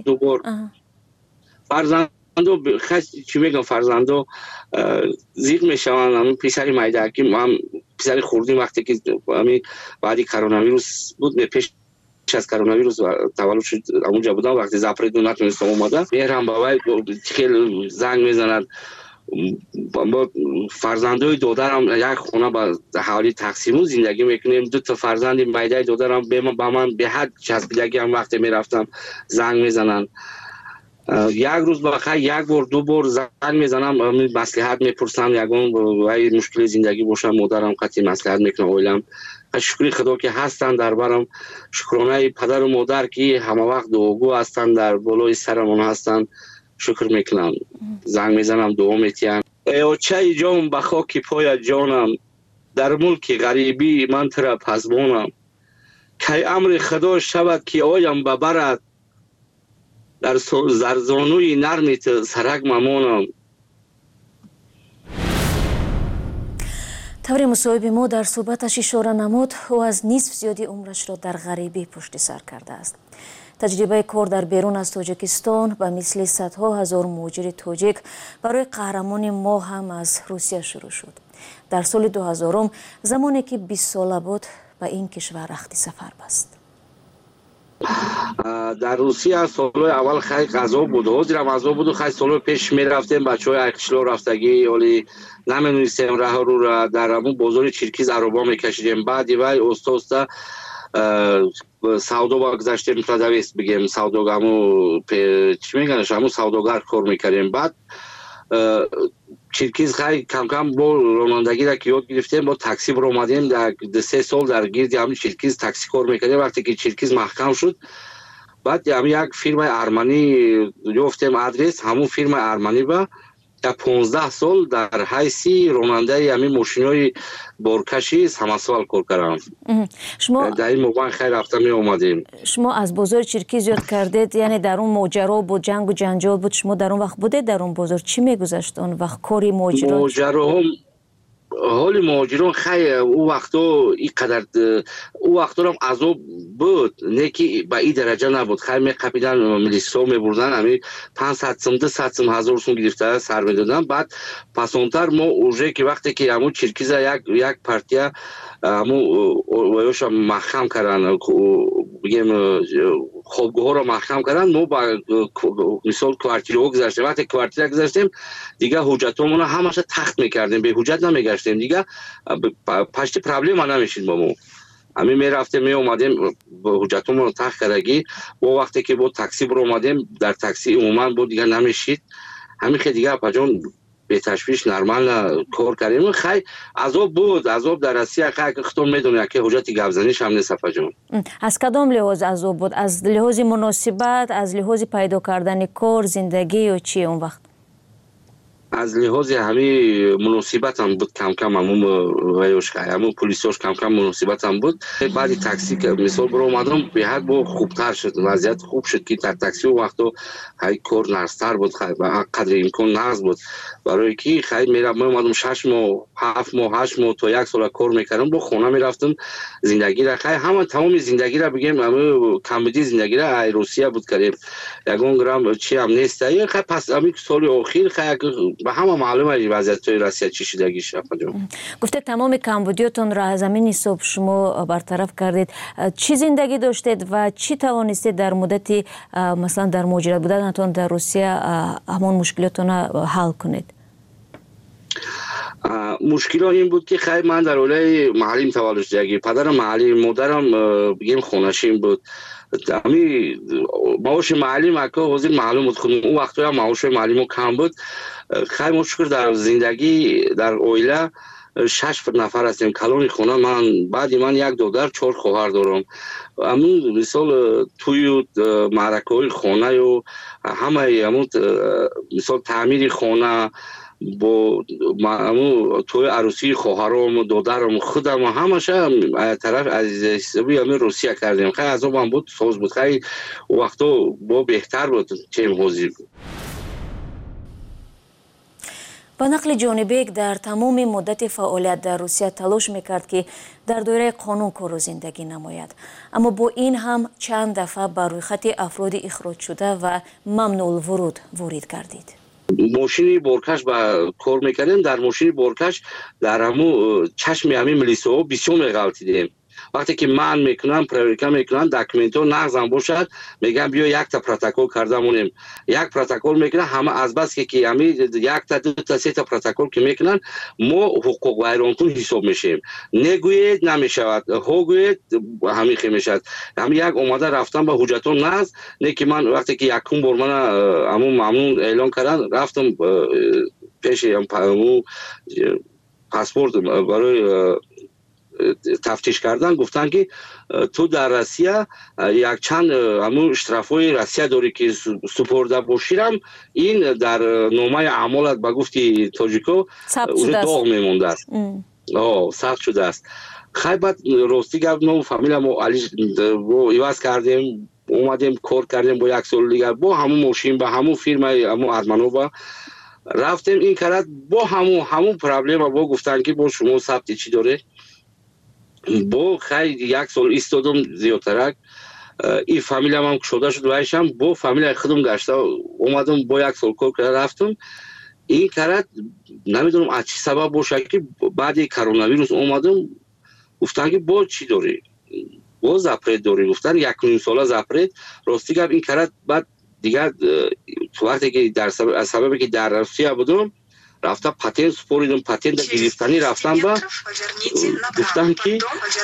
فرزندو خیلی چی میگم فرزندو زیق میشوند. همین پسر مایدکی ما پسر خوردیم وقتی که همین بعدی کرونا ویروس بود پیش از کرونا ویروس تولد شد اونجا بودم وقتی زپریدو نتونستم اومدم میرم بابای خیلی زنگ میزند با فرزندای دادرم یک خونه با حوالی تقسیم زندگی میکنیم. دو تا فرزند مایدای دادرم به من با من به حد چسبیدگی هم وقتی میرفتم زنگ میزنن. یک روز بخیر یک بار دو بار زنگ میزنم مصلحت میپرسم یگان وای مشکل زندگی باشم مادرم قطعی مصلحت میکنم اولم شکر خدا که هستن در برم. شکرانه پدر و مادر که همه وقت دعاگو هستن در بالای سرمون هستن شکر میکنم. زنگ میزنم دعا میتیم. ای چه جام به خاک پای جانم در ملک غریبی من ترا پزبانم که امر خدا شود که آیم ببرد در زرزانوی نرمیت سرک ممانم. طور مصاحبه ما در صحبتش اشاره نمود او از نصف زیادی عمرش را در غریبی پشت سر کرده است. تجربه کار در بیرون از تاجیکستان به مثل صدها هزار مهاجر تاجیک برای قهرمان ما هم از روسیه شروع شد. در سال دو هزار زمانی که بیست ساله بود به این کشور رخت سفر بست. در روسیه سالهای اول خیلی غذا بود حاضرم غذا بود و خیلی سالهای پیش می رفتیم بچه های اکشلا رفتگی ولی نمی‌دونستیم راه رو را در همون بازار چیرکیز عربا میکشیدیم. بعدی وای استا استا سودا با گذاشتیم تا دویست بگیم سوداگامو چی میگنش همون سوداگر کار میکردیم. بعد چیرکیز خیلی کم کم با رانندگی را که یاد گرفتیم با تاکسی برو اومدیم در سه سال در گیرد همین چیرکیز تاکسی کار میکردیم. وقتی که چیرکیز محکم شد بعد همین یک فیرم ارمنی گفتیم آدرس همون فیرم ارمنی با در پانزده سال در حیث راننده همین ماشینای بارکشی سمسوال کار کردم. شما در این موقع خیلی رفتم می اومدیم. شما از بازار چرکی زیاد کردید، یعنی در اون ماجرا بود، جنگ و جنجال بود، شما در اون وقت بودید در اون بازار؟ چی میگذشت اون وقت کاری ماجرا؟ ماجرا هم حال مهاجران خیلی او وقتا اینقدر او وقتا هم عذاب بود، نه که به این درجه نبود. خیلی میقپیدن ملیسا میبردن، همین پانصد سوم ده صد سوم هزار سوم گرفته سر میدادن. بعد پسانتر ما اوجه که وقتی که همون چرکیزا یک یک پارتیا همون ویوش محکم کردن، بگیم خوابگاه ها را محکم کردن، ما با مثال کوارتیر ها گذاشتیم. وقتی کوارتیر گذاشتیم دیگه حجت همون همش تخت میکردیم، به حجت نمیگشتیم دیگه، پشت پرابلم نمیشید با ما. همین می رفتیم می اومدیم با حجت همون تخت کردگی. با وقتی که با تاکسی برو اومدیم در تاکسی عموما بود دیگه نمیشید. همین که دیگه پجان به تشویش نرمال کار کردیم. خیلی عذاب بود، عذاب در روسیه خیلی خودتون میدونید که حجت گوزنیش هم نیست فجان. از کدام لحاظ عذاب بود؟ از لحاظ مناسبت، از لحاظ پیدا کردن کار، زندگی و چی اون وقت؟ از لحاظ همین مناسبت هم بود، کم کم همون ویوش همون پلیساش کم کم مناسبت هم بود. بعد تاکسی که مثال برو اومدم به حد با خوبتر شد، وضعیت خوب شد که در تاکسی و وقتا خیلی کار نرستر بود، خیلی قدر امکان نرس بود. برای که خیلی میرم من اومدم شش ماه هفت ماه هشت ماه تا یک سال کار میکردم، با خونه میرفتم زندگی را خیلی همون تمام زندگی را بگیم همون کمدی زندگی را ای روسیه بود کردیم. یگان گرام چی هم نیست. خیلی پس همین سال اخیر خیلی به همه معلومه وضعیت روسیه چی شدگی شد. گفته تمام کمبودیاتون را از زمین حساب شما برطرف کردید. چی زندگی داشتید و چی توانستید در مدتی مثلا در مهاجرت بودنتون در روسیه همون مشکلاتون حل کنید؟ مشکل این بود که خیلی من در اولای محلیم تولد شدگی، پدرم محلی، مادرم بگیم خونشیم بود. امی معاش معلی مکه حاضر معلوم بود خودم اون وقتا معاش معلی کم بود. خیلی مشکل در زندگی در اویله شش نفر هستیم کلون خونه. من بعد من یک دختر چهار خواهر دارم. همون مثال توی معرکه خونه و همه همون مثال تعمیر خونه با همون توی عروسی خواهرام و دخترم خودم و همش طرف از حسابی همین روسیه کردیم. خیلی عذاب هم بود، سوز بود، خیلی وقتا با بهتر بود تیم حاضر بود. با نقل جانبیک در تمام مدت فعالیت در روسیه تلاش میکرد که در دایره قانون کار و زندگی نماید، اما با این هم چند دفعه بر روی خط افراد اخراج شده و ممنوع الورود وارد گردید. ماشینی بارکش با کار میکردیم، در ماشینی بارکش در همون چشم همین ملیسا بسیار میغلطیدیم. وقتی که من میکنم پروریکا میکنم داکیومنت نقضم باشد میگم بیا یک تا پروتکل کردمونیم، یک پروتکل میکنن همه از بس که که همین یک تا دو تا سه تا پروتکل که میکنن ما حقوق ویرانکن حساب میشیم. نگوید نمیشود، ها گوید همین خیلی میشد. همین یک اومده رفتم با حجتون نقض، نه که من وقتی که یکم بار من همون ممنون اعلان کردن رفتم پیش همون پاسپورت برای تفتیش کردن، گفتن که تو در روسیه یک چند همون اشترافای روسیه داری که سپرده باشیرم، این در نامه اعمالت به گفتی تاجیکو داغ میمونده است. آه ثبت شده است. خیلی بعد راستی گفت ما فامیل ما علی رو ایواز کردیم، اومدیم کار کردیم با یک سال دیگر با همون ماشین با همون فیرمای همون ارمانووا رفتیم. این کرد با همون همون پرابلم با گفتن که با شما ثبت چی داره. با خیلی یک سال ایستادم زیادترک این فامیل هم شده شد وایشم با فامیل خودم گشته اومدم با یک سال کار کرده رفتم. این کرد نمیدونم از چی سبب باشه که بعد کرونا ویروس اومدم گفتن که با چی داری؟ با زپرید داری. گفتن یک نیم ساله زپرید. راستی گفت این کرد بعد دیگر تو وقتی که در سبب از سببی که در روسیه بودم رفتم پتنت سپوریدم، پتنت گرفتنی رفتم با گفتن که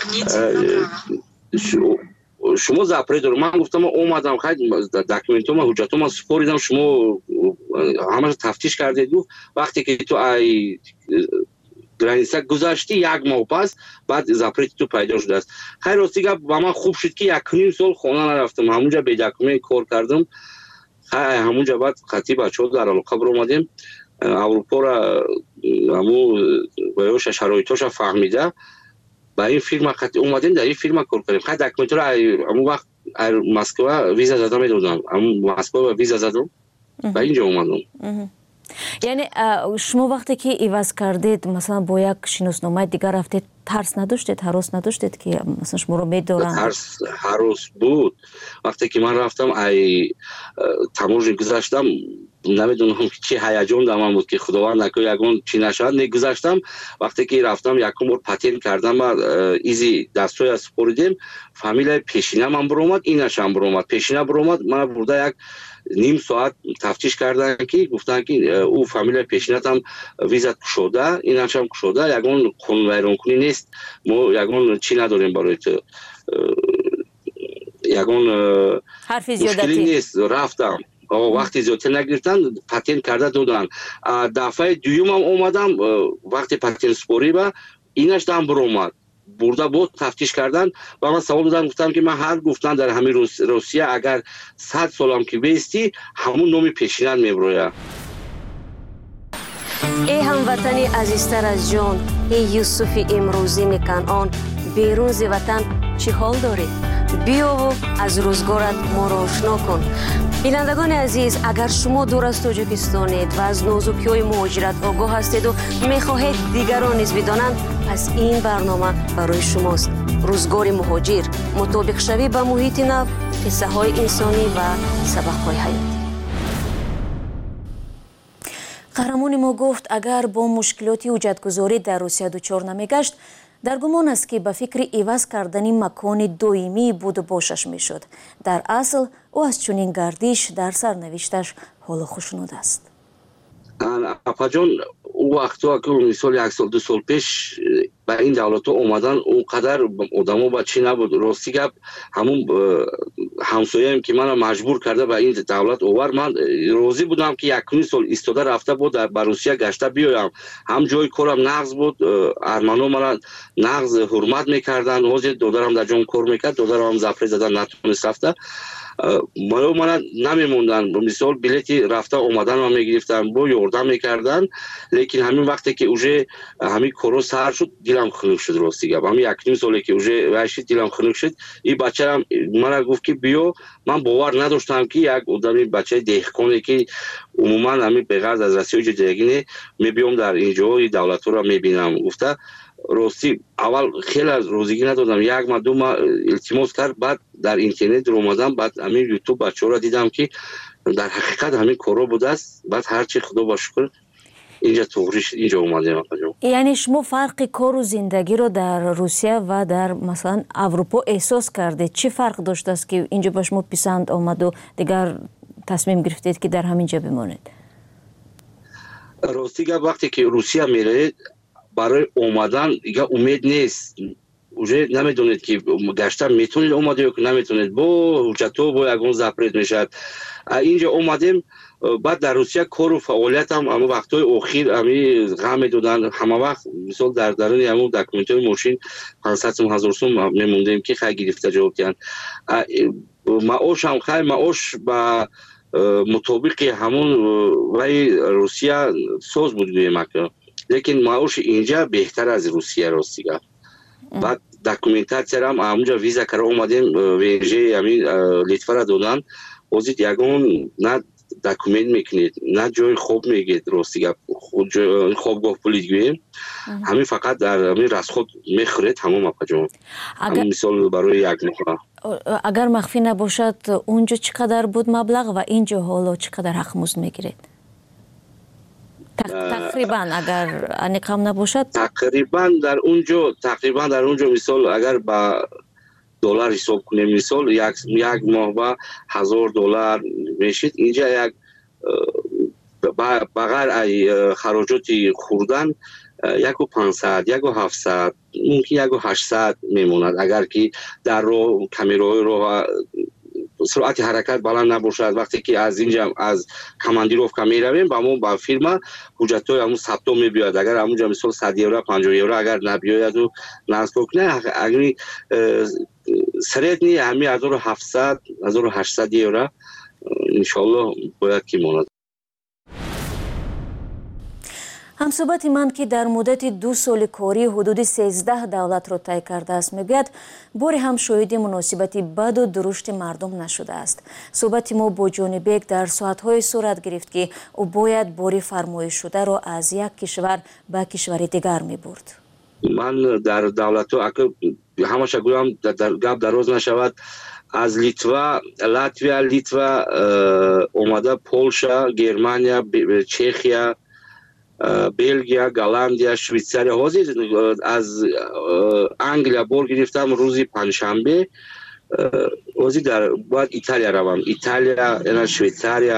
شما زپره دارم. من گفتم اومدم خیلی داکیومنتوم حجتوم سپوریدم، شما همه تفتیش کردید. وقتی که تو ای گرانیسه گذاشتی یک ماه پس بعد زپره تو پیدا شده است. خیلی راستی گفت با من خوب شد که یک نیم سال خونه نرفتم، همونجا به داکیومنت کار کردم. همونجا بعد خطی بچه‌ها در علاقه بر اومدیم. اروپا را همو بایوش شرایطش فهمیده با این فیلم قطعی اومدیم در این فیلم کار کنیم. خیلی دکمنتور همون وقت مسکو ویزا زده میدادم، همون مسکو ویزا زدم و اینجا اومدم. یعنی شما وقتی که ایواز کردید مثلا با یک شناسنامه دیگر رفتید ترس نداشتید، هراس نداشتید که مثلا شما رو میدارن؟ ترس هراس بود. وقتی که من رفتم ای تماشا گذاشتم نمیدونم چی هیجان در من بود که خداوند نکنه یگون چی نشد. نگذاشتم وقتی که رفتم یکم بار پاتین کردم و ایزی دستوی از سپوریدیم فامیلای پیشینه من برومد، اینش هم برومد. پیشینه برومد من برده یک نیم ساعت تفتیش کردن که گفتن که او فامیل پیشینت هم ویزا کشوده، اینش هم کشوده، یگون خون ویران کنی نیست، ما یگون چی نداریم برای تو، یگون مشکلی نیست. رفتم وقتی زیادتر نگرفتن پاتین کرده دادن. دفعه دویم هم اومدم وقتی پاتین سپوری با اینش هم برومد برده بود تفتیش کردن و من سوال دادم گفتم که من هر گفتن در همین روس، روسیه اگر صد سالم که بیستی همون نومی پیشینت میبروید. ای هموطنی عزیزتر از جان، ای یوسف امروزی کنعان، بیرون ز وطن چی حال داری؟ بیا و از روزگارت ما را آشنا کن. بینندگان عزیز، اگر شما دور از تاجیکستانید و از نازکی‌های مهاجرت آگاه هستید و میخواهید دیگران نیز بدانند، پس این برنامه برای شماست. روزگار مهاجر، مطابق شوی با محیط نو، قصه های انسانی و سبق های حیاتی. قهرمان ما گفت اگر با مشکلاتی حجتگذاری در روسیه دچار نمیگشت، در گمان است که به فکر عوض کردن مکان دائمی بود و باشش میشد. در اصل او از چنین گردش در سرنوشتش حال خوشنود است. اپا جان او وقتا که مثال یک سال دو سال پیش به این دولت ها اومدن اونقدر آدم ها بچی نبود. راستی گپ همون همسایه هم که من مجبور کرده به این دولت اوور، من راضی بودم که یک سال ایستاده رفته بود در روسیه گشته بیایم. هم جای کارم نغز بود، ارمنو من نغز حرمت میکردن، حاضر دادرم در جام کار میکرد، دادرم هم زفره زدن نتونست رفته. منو من نمیموندن، مثال بلیتی رفته اومدن و میگرفتن با یاردم میکردن. لیکن همین وقتی که اوجه همین کورو سر شد دلم خنک شد. راستی گپ همین یک نیم ساله که اوجه واشی دلم خنک شد. این بچه هم من گفت که بیا، من باور نداشتم که یک آدمی بچه دهقانی که عموما همین به غرض از رسیای جدیگینه میبیام در اینجا این دولت رو میبینم. گفته راستی اول خیلی از روزگی ندادم، یک ما دو ما التماس کرد، بعد در اینترنت رو اومدم، بعد همین یوتیوب بچه ها را دیدم که در حقیقت همین کارا بوده است. بعد هرچی خدا با شکر اینجا توریش اینجا اومدیم. یعنی شما فرق کار و زندگی رو در روسیه و در مثلا اروپا احساس کردید؟ چه فرق داشت است که اینجا به شما پسند آمد و دیگر تصمیم گرفتید که در همینجا بمانید؟ راستی گپ وقتی که روسیه میرید برای اومدن دیگه امید نیست. اوجه نمیدونید که گشتن میتونید اومده یا که نمیتونید، با حجتو با یگون زپرید میشد. اینجا اومدیم، بعد در روسیه کار و فعالیت هم اما وقتای اخیر همی غم دادن. همه وقت مثال در درون همون دکمنتای ماشین پانصد هزار سوم میموندیم که خیلی گرفته جواب کردن. معاش هم خیلی معاش با مطابق همون وی روسیه ساز بود گویم که، لیکن معاش اینجا بهتر از روسیه. راستی گفت بعد دکومنتاسیا هم همونجا ویزا کرده اومدیم ویژه همین لیتوا را دادن. بازید یگون نه دکومنت میکنید نه جای خوب میگید. راستی گفت خوابگاه پلیس گویم همین فقط در همین رسخود میخورید همون مپجام. همین مثال برای یک ماه. اگر مخفی نباشد اونجا چقدر بود مبلغ و اینجا حالا چقدر حق مزد میگیرید؟ تقریبا اگر انقام نباشد تقریبا در اونجا تقریبا در اونجا مثال اگر با دلار حساب کنیم مثال یک یک ماه با هزار دلار میشید. اینجا یک بغیر ای خراجاتی خوردن یک و پانصد یک و هفتصد ممکن یک و هشتصد میموند. اگر که در رو کمیرای رو سرعت حرکت بلند نباشد، وقتی که از اینجا از کماندیروفکا میرویم با همون با فیلم حجتای همون ثبت میبیاد. اگر همونجا مثلا صد یورو پنجاه یورو اگر نبیاید و نزد کنه اگر سریعت نی همین هزار و هفتصد هزار و هشتصد یورو ان شاء الله باید که ماند. ҳамсӯҳбати ман ки дар муддати ду соли корӣ ҳудуди сенздаҳ давлатро тай кардааст мегӯяд боре ҳам шоҳиди муносибати баду дурушти мардум нашудааст. суҳбати мо бо ҷонибек дар соатҳое сурат гирифт ки ӯ бояд бори фармоишшударо аз як кишвар ба кишвари дигар мебурд. ман дар давлатҳо ҳамаша гӯям гап дароз нашавад, аз Литва, Латвия, Литва омада, Полша, Германия, Чехия, Бельгия, Голландия, Швейцария. ҳозир аз Англия бор гирифтам рӯзи панҷшанбе. ҳозир дар бояд Италия равам. Италия, яна Швейцария,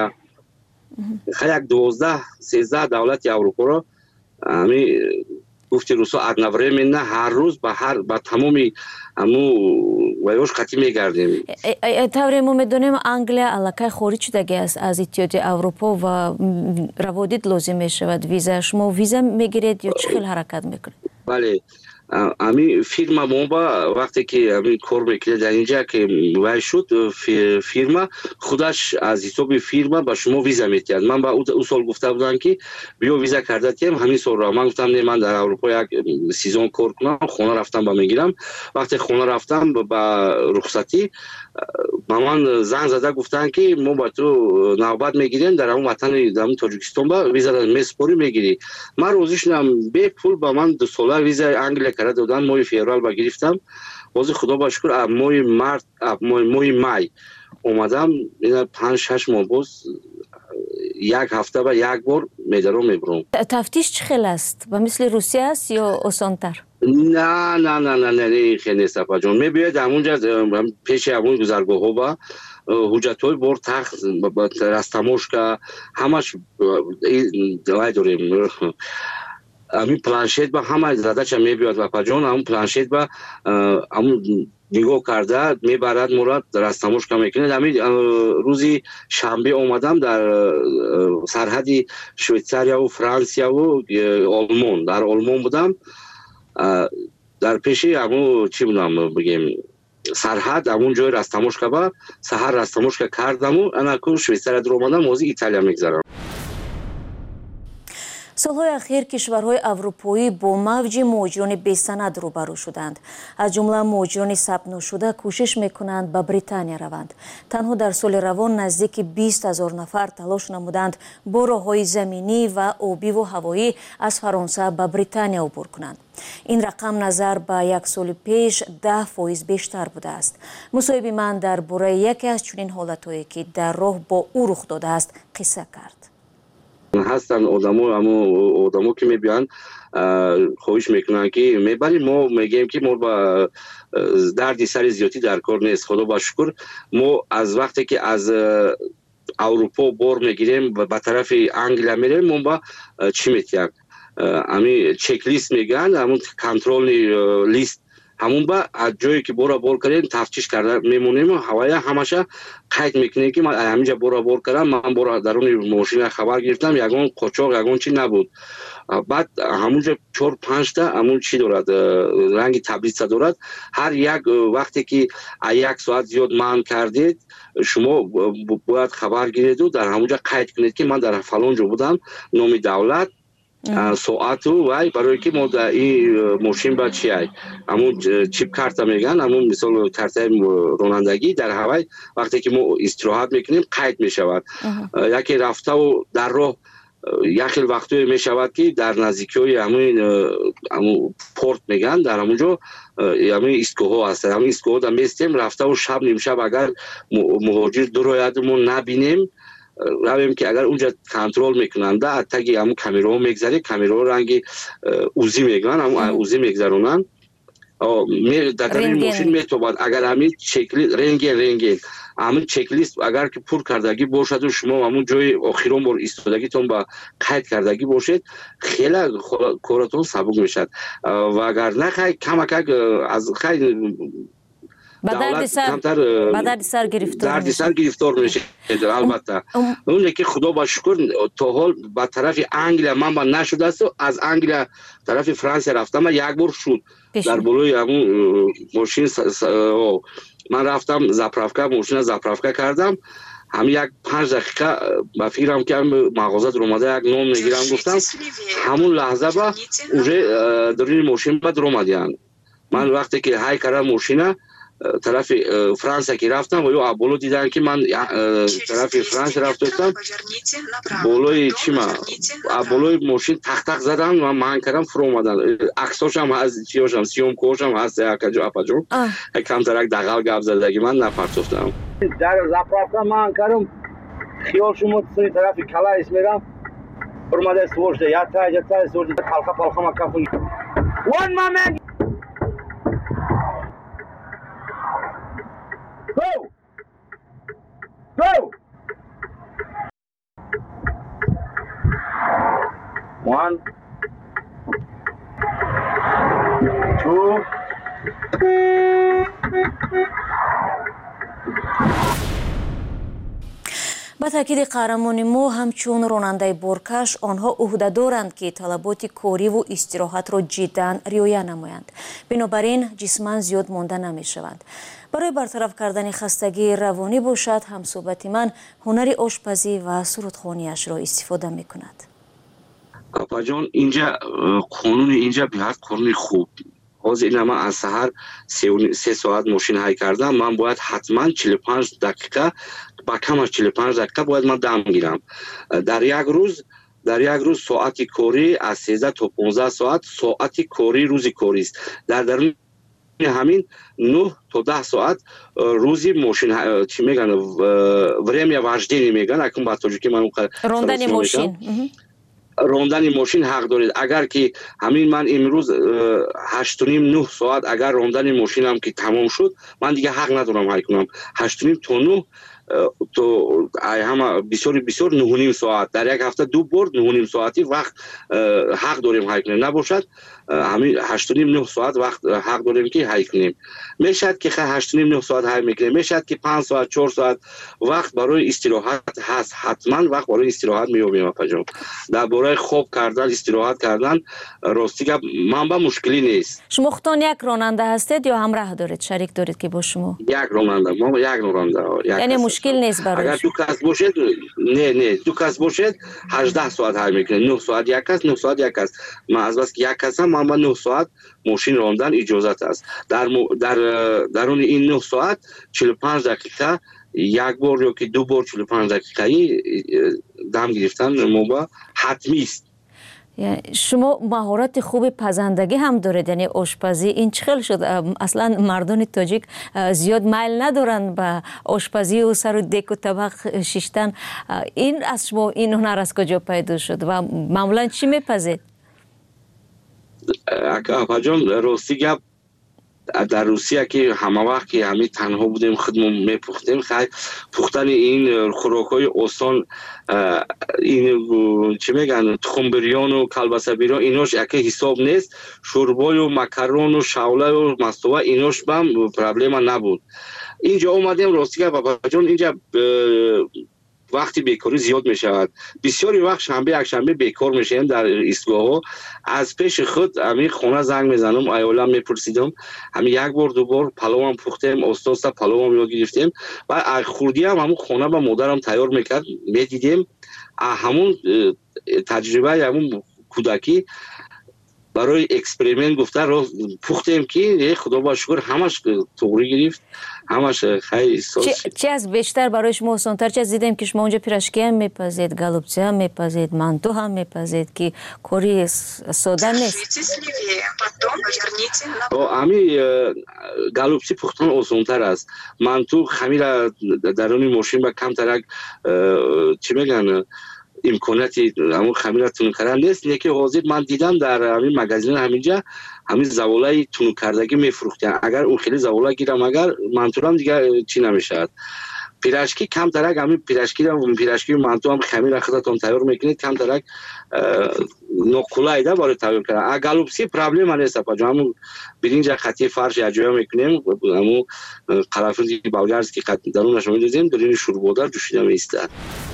як дувоздаҳ сенздаҳ давлати Аврупоро ами гуфти рӯсо одновременно ҳар рӯз ба ҳар ба тамоми аму вайош қатӣ мегардем. тавре мо медонем Англия аллакай хориҷ шудагӣ аст аз Иттиҳоди Аврупо ва раводид лозим мешавад виза. шумо виза мегиред ё чӣ хел ҳаракат мекунед? бале ами фирма мо ба вақте ки ами кор мекунед дар инҷа ки вай шуд фирма худаш аз ҳисоби фирма ба шумо виза медиҳад. ман ба ӯ сол гуфта будам ки биё виза карда тием ҳамин солро. ман гуфтам не, ман дар Аврупо як сезон кор кунам, хона рафтам ба мегирам. вақте хона рафтам ба рухсатӣ ба ман занг зада гуфтанд ки мо ба ту навбат мегирем дар ҳамон ватани дар Тоҷикистон ба виза месупорӣ мегирӣ. ман розӣ шудам, бепул ба ман дусола виза Англия карда додан. моҳи феврал ба гирифтам. ҳозир худо ба шукр аз моҳи март моҳи май омадам. ина панҷ шаш моҳ боз як ҳафта ба як бор медаром мебурам. тафтиш чӣ хел аст? ба мисли Русия аст ё осонтар? на на на на не хеле нест апаҷон. мебиёед ҳамунҷа пеши ҳамун гузаргоҳҳо ба ҳуҷҷатҳои бор тахт растамошка ҳамаш вай дорем. ҳамин планшет ба ҳама задача мебиёд апаҷон. ҳамун планшет ба ҳамун нигоҳ карда мебарад моро растамошка мекунад. ҳамин рӯзи шанбе омадам дар сарҳади Швейтсарияву Франсияву Олмон. дар Олмон будам, дар пеши ҳамун чӣ будам бигем сарҳад ҳамун ҷои растамошка ба саҳар растамошка кардаму анаку Швейтсария дур омадам. ҳозир Италия мегзарам. солҳои ахир кишварҳои аврупоӣ бо мавҷи муҳоҷирони бесанад рӯбарӯ шуданд. аз ҷумла муҳоҷирони сабтношуда кӯшиш мекунанд ба Британия раванд. танҳо дар соли равон наздики бист ҳазор нафар талош намуданд бо роҳҳои заминӣ ва обиву ҳавоӣ аз Фаронса ба Британия убур кунанд. ин рақам назар ба як соли пеш даҳ фоиз бештар будааст. мусоҳиби ман дар бораи яке аз чунин ҳолатҳое ки дар роҳ бо ӯ рух додааст қисса кард. ҳастанд одамо ҳамо одамо ки мебиёянд хоҳиш мекунанд ки мебарем. мо мегӯем ки мо ба дарди сари зиёдӣ дар кор нест. худо ба шукр мо аз вақте ки аз Аврупо бор мегирем ба тарафи Англия мерем, мо ба чӣ метиҳам ами чеклист мегӯянд, ҳамун контролни лист ҳамун ба аз ҷое ки бора бор кардем тафтиш карда мемонем. ҳавая ҳамаша қайд мекунем ки ман ҳаминҷа бора бор кардам. ман бора даруни мошина хабар гирифтам, ягон қочоқ ягон чӣ набуд. баъд ҳамунҷа чор панҷта ҳамун чӣ дорад, ранги таблица дорад. ҳар як вақте ки як соат зиёд манъ кардед шумо бояд хабар гиреду дар ҳамунҷа қайд кунед ки ман дар фалон ҷо будам, номи давлат, соату вай барое ки мо дар ин мошин ба чи ай ҳамун чип карта мегӯянд, ҳамун мисол картаи ронандагӣ дар ҳавай вақте ки мо истироҳат мекунем қайд мешавад. яке рафтаву дар роҳ як хел вақтое мешавад ки дар наздикиҳои ҳамин ҳамун порт мегӯянд, дар ҳамунҷо ҳамин истгоҳҳо ҳастанд. ҳамин истгоҳҳо да местем рафтаву шаб нимшаб агар муҳоҷир дурояду мо набинем равем ки агар унҷа контрол мекунанда таги ҳамун камераҳо мегзарем. камераҳо ранги узӣ мегӯянд, ҳамун узӣ мегзаронанд. дар даруни мошин метобад агар ҳамин чекли рентген рентген ҳамин чеклист агар ки пур кардагӣ бошаду шумо ҳамун ҷои охирон бор истодагитон ба қайд кардагӣ бошед, хеле коратон сабук мешавад. ва агар на хай камакак аз хай ба дарди сар гирифтор мешед. албатта оне ки худо ба шукр то ҳол ба тарафи Англия ман ба нашудасту аз Англия тарафи Франсия рафтам. як бор шуд дар болои ҳамун мошин ман рафтам заправка, мошина заправка кардам. هم یک پنج دقیقه با فکرم که مغازه اومده یک نام میگیرم گفتم همون لحظه با اوجه درین ماشین با در اومدن. من وقتی که های کردم ماشینه طرف فرانسه که رفتم و یو ابولو دیدن که من طرف فرانسه رفتم بولوی چی ما ابولوی ماشین تخت تخت زدن و من کردم فرو اومدن عکساش هم از چیاشم سیوم کوش هم هست یک جا اپاجو کم ترک دغل گپ زدگی من نپرتفتم در زپرافتا من کردم خیال شما سوی طرف کلاس میرم اومده سوژده یا تا یا تا سوژده حلقه پلخه ما کافون one moment Go! Go! One, two. با تاکید قهرمان ما همچون راننده بارکش آنها عهده دارند که طلبات کاری و استراحت را جدا رعایت نمایند. بنابراین جسماً زیاد مانده نمی شوند. برای برطرف کردن خستگی روانی باشد همصحبت من هنر آشپزی و سرودخوانیش را استفاده می کند. اپا جان اینجا قانون اینجا بیاد قانون خوب. از این من از سحر سه ساعت ماشین های کردم من باید حتما چهل و پنج دقیقه با کم از چهل و پنج دقیقه باید من دم گیرم. در یک روز در یک روز ساعت کاری از سیزده تا پانزده ساعت ساعت کاری روزی کاری است. در درون همین نه تا ده ساعت روزی ماشین چی میگن время вождения میگن اکنون با توجه که من راندن ماشین راندن ماشین حق دارید. اگر که همین من امروز هشت و نیم نه ساعت اگر راندن ماشینم که تمام شد من دیگه حق ندارم های کنم. هشت و نیم تا نه تو همه بسیار بسیار نه و نیم ساعت در یک هفته دو بار نه و نیم ساعتی وقت حق داریم های کنیم. نباشد همین هشت و نیم نه ساعت وقت حق داریم که های کنیم. میشد که هشت و نیم نه ساعت های میکنیم. میشد که پنج ساعت چهار ساعت وقت برای استراحت هست. حتما وقت برای استراحت میابیم پجام. در برای خوب کردن استراحت کردن راستی که من با مشکلی نیست. شما خودتان یک راننده هستید یا همراه دارید شریک دارید که با شما؟ یک راننده ما یک راننده یعنی مشکل نیست برای اگر دو کس باشد نه نه دو کس باشد هجده ساعت های میکنه. نه ساعت یک کس نه ساعت یک کس. من از بس که یک کس هم من با نه ساعت ماشین راندن اجازت است. در در درون این نه ساعت چهل و پنج دقیقه یک بار یا که دو بار چهل و پنج دقیقه دم گرفتن موبا حتمی است. شما مهارت خوب پزندگی هم دارید یعنی آشپزی این چخل شد اصلا مردان تاجیک زیاد میل ندارن به آشپزی و سر و دک و طبق شیشتن. این از شما این هنر از کجا پیدا شد و معمولا چی میپزید؟ اکا جان راستی گپ در روسیه که همه وقت که همین تنها بودیم خودمون میپختیم خیلی پختن این خوراکای آسان این چی میگن تخم بریان و کلبسه بریان ایناش اگه حساب نیست. شوربای و مکرون و شوله و مستوه ایناش بهم پرابلم نبود. اینجا اومدیم راستی که بابا جان اینجا وقتی بیکاری زیاد می شود. بسیاری وقت شنبه یک شنبه بیکار میشیم در ایستگاه ها. از پیش خود همین خونه زنگ میزنم ایالم میپرسیدم همین یک بار دو بار پلو هم پختیم استاد پلو هم یاد گرفتیم و خوردی هم همون خونه با مادرم تیار میکرد میدیدیم. همون تجربه همون کودکی برای اکسپریمنت گفته رو پختیم که خدا با شکر همش توری گرفت همش خیلی ساز. چی از بیشتر برای شما آسان‌تر چه دیدیم که شما اونجا پیراشکی هم میپزید گالوبچی هم میپزید منتو هم میپزید که کاری ساده نیست. امی گالوبچی پختن آسان‌تر است. منتو خمیر درون ماشین با کم ترک چی میگن امکاناتی همون خمیر تون کردن نیست. یکی حاضر من دیدم در همین مغازین همینجا همین زوالای تون کردگی میفروختن. اگر اون خیلی زوالا گیرم اگر منطورم دیگه چی نمیشد. پیراشکی کم ترک همین پیراشکی رو پیراشکی منطور هم خمیر خودتون تیار میکنید کم ترک نوکولای ده برای تیار کردن. گالوبسی پرابلم نیست اپا جو همون برنج خطی فرش اجرا میکنیم همون قرنفل بلغارس که درونش میذاریم درین شوربادر جوشیده میستاد.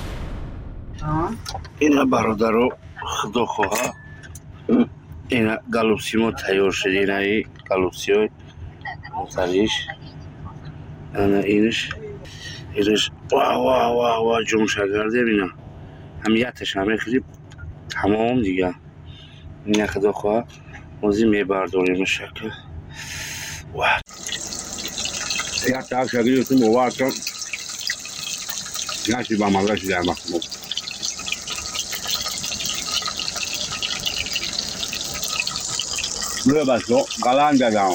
اینا برادرو خدا خواه اینا گالوبسی ما تیار شد. اینا ای گالوبسی های مختلف اینا اینش ایرش واه واه واه واه جون شگرده بینم همیتش همه خیلی تمام دیگه این خدا خواه موزی میبرداریم شکل واه یک تا شگری تو موارد کن نشی با مدرش در مخمو بله بس قلن دادم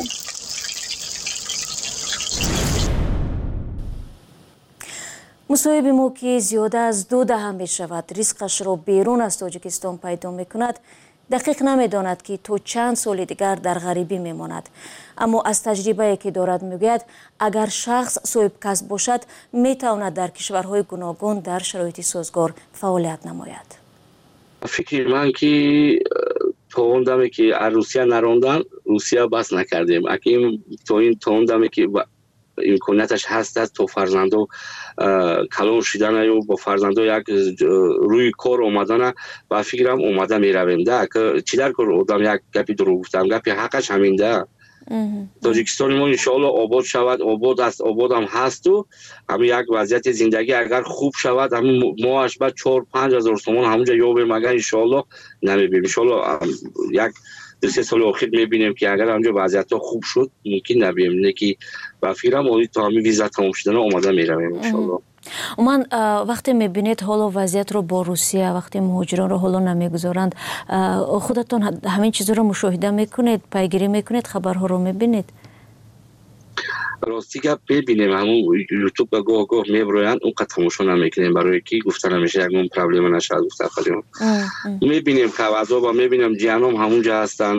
مصاحبه ما که زیاده از دو دهه می شود ریسکش را بیرون از تاجیکستان پیدا می کند دقیق نمی داند که تو چند سال دیگر در غریبی می ماند. اما از تجربه که دارد می گوید اگر شخص صاحب کسب باشد می تواند در کشورهای گوناگون در شرایط سازگار فعالیت نماید. فکر من که تا اون دمی که از روسیه نراندن روسیه بس نکردیم اگه تا این تا اون دمی که امکانیتش هست است تو فرزندو کلان شدن یا با فرزندو یک روی کار اومدن و فکرم اومده میرویم ده که چی در کار آدم یک گپی درو گفتم گپی حقش همین ده تاجیکستان ما انشاءالله آباد شود آباد است آباد هم هست و همین یک وضعیت زندگی اگر خوب شود همین ماهش بعد چهار پنج هزار تومان همونجا یابیم اگر انشاءالله نمیبینیم انشاءالله یک دو سه سال آخر میبینیم که اگر همونجا وضعیت ها خوب شد ممکن نبینیم نه که و فکرم اونی تا همین ویزا تمام شدن آماده میرویم انشاءالله. من وقتی میبینید حالا وضعیت رو با روسیه وقتی مهاجران رو حالا نمیگذارند خودتون همین چیز رو مشاهده میکنید پیگیری میکنید خبرها رو میبینید؟ راستی گپ ببینیم همون یوتیوب به گاه گاه میبرویند اون قد تماشا نمیکنیم برای کی گفتن همیشه یکمون پرابلم نشد گفتن خودمون میبینیم خبرها و میبینیم جیانم همونجا هستن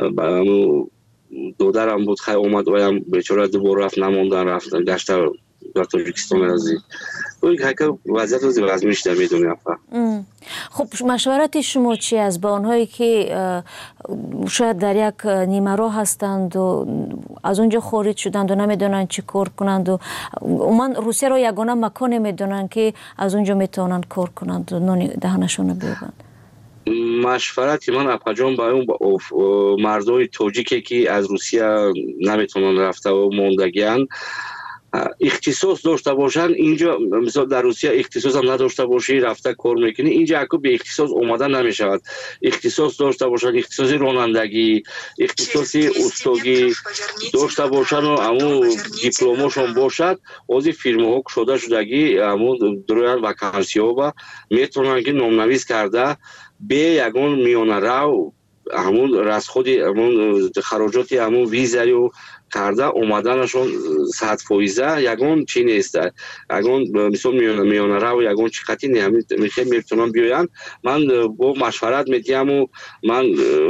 دودرم بود خیلی اومد وایم بیچاره دوباره رفت نموندن رفتن گشت در تاجیکستان ازی اون که وضعیت روزی وزمیش در میدونیم. خب مشورت شما چی از با آنهایی که شاید در یک نیمه راه هستند و از اونجا خارج شدند و نمیدونن چی کار کنند و من روسیه را یگانه مکان میدونن که از اونجا میتونن کار کنند و نانی دهنشون بیارند؟ مشورت من اپاجان با اون مردای تاجیکی که از روسیه نمیتونن رفته و موندگیان اختصاص داشته باشن اینجا مثلا در روسیه اختصاص هم نداشته باشی رفته کار میکنی اینجا اکو به اختصاص اومدن نمیشود اختصاص داشته باشن اختصاص رانندگی اختصاص استاگی داشته باشن و همون دیپلمشون باشد از فیرما ها شده شدگی همون درویان وکانسی ها با میتونن که نامنویس کرده به یگان میانه رو همون رسخود همون خراجاتی همون ویزا و کرده اومدنشون صد فایزه یگان چی نیست یگان مثلا میانه میانه رو یگان چی خطی نه میخوام میتونم بیاین من با مشورت میتیم و من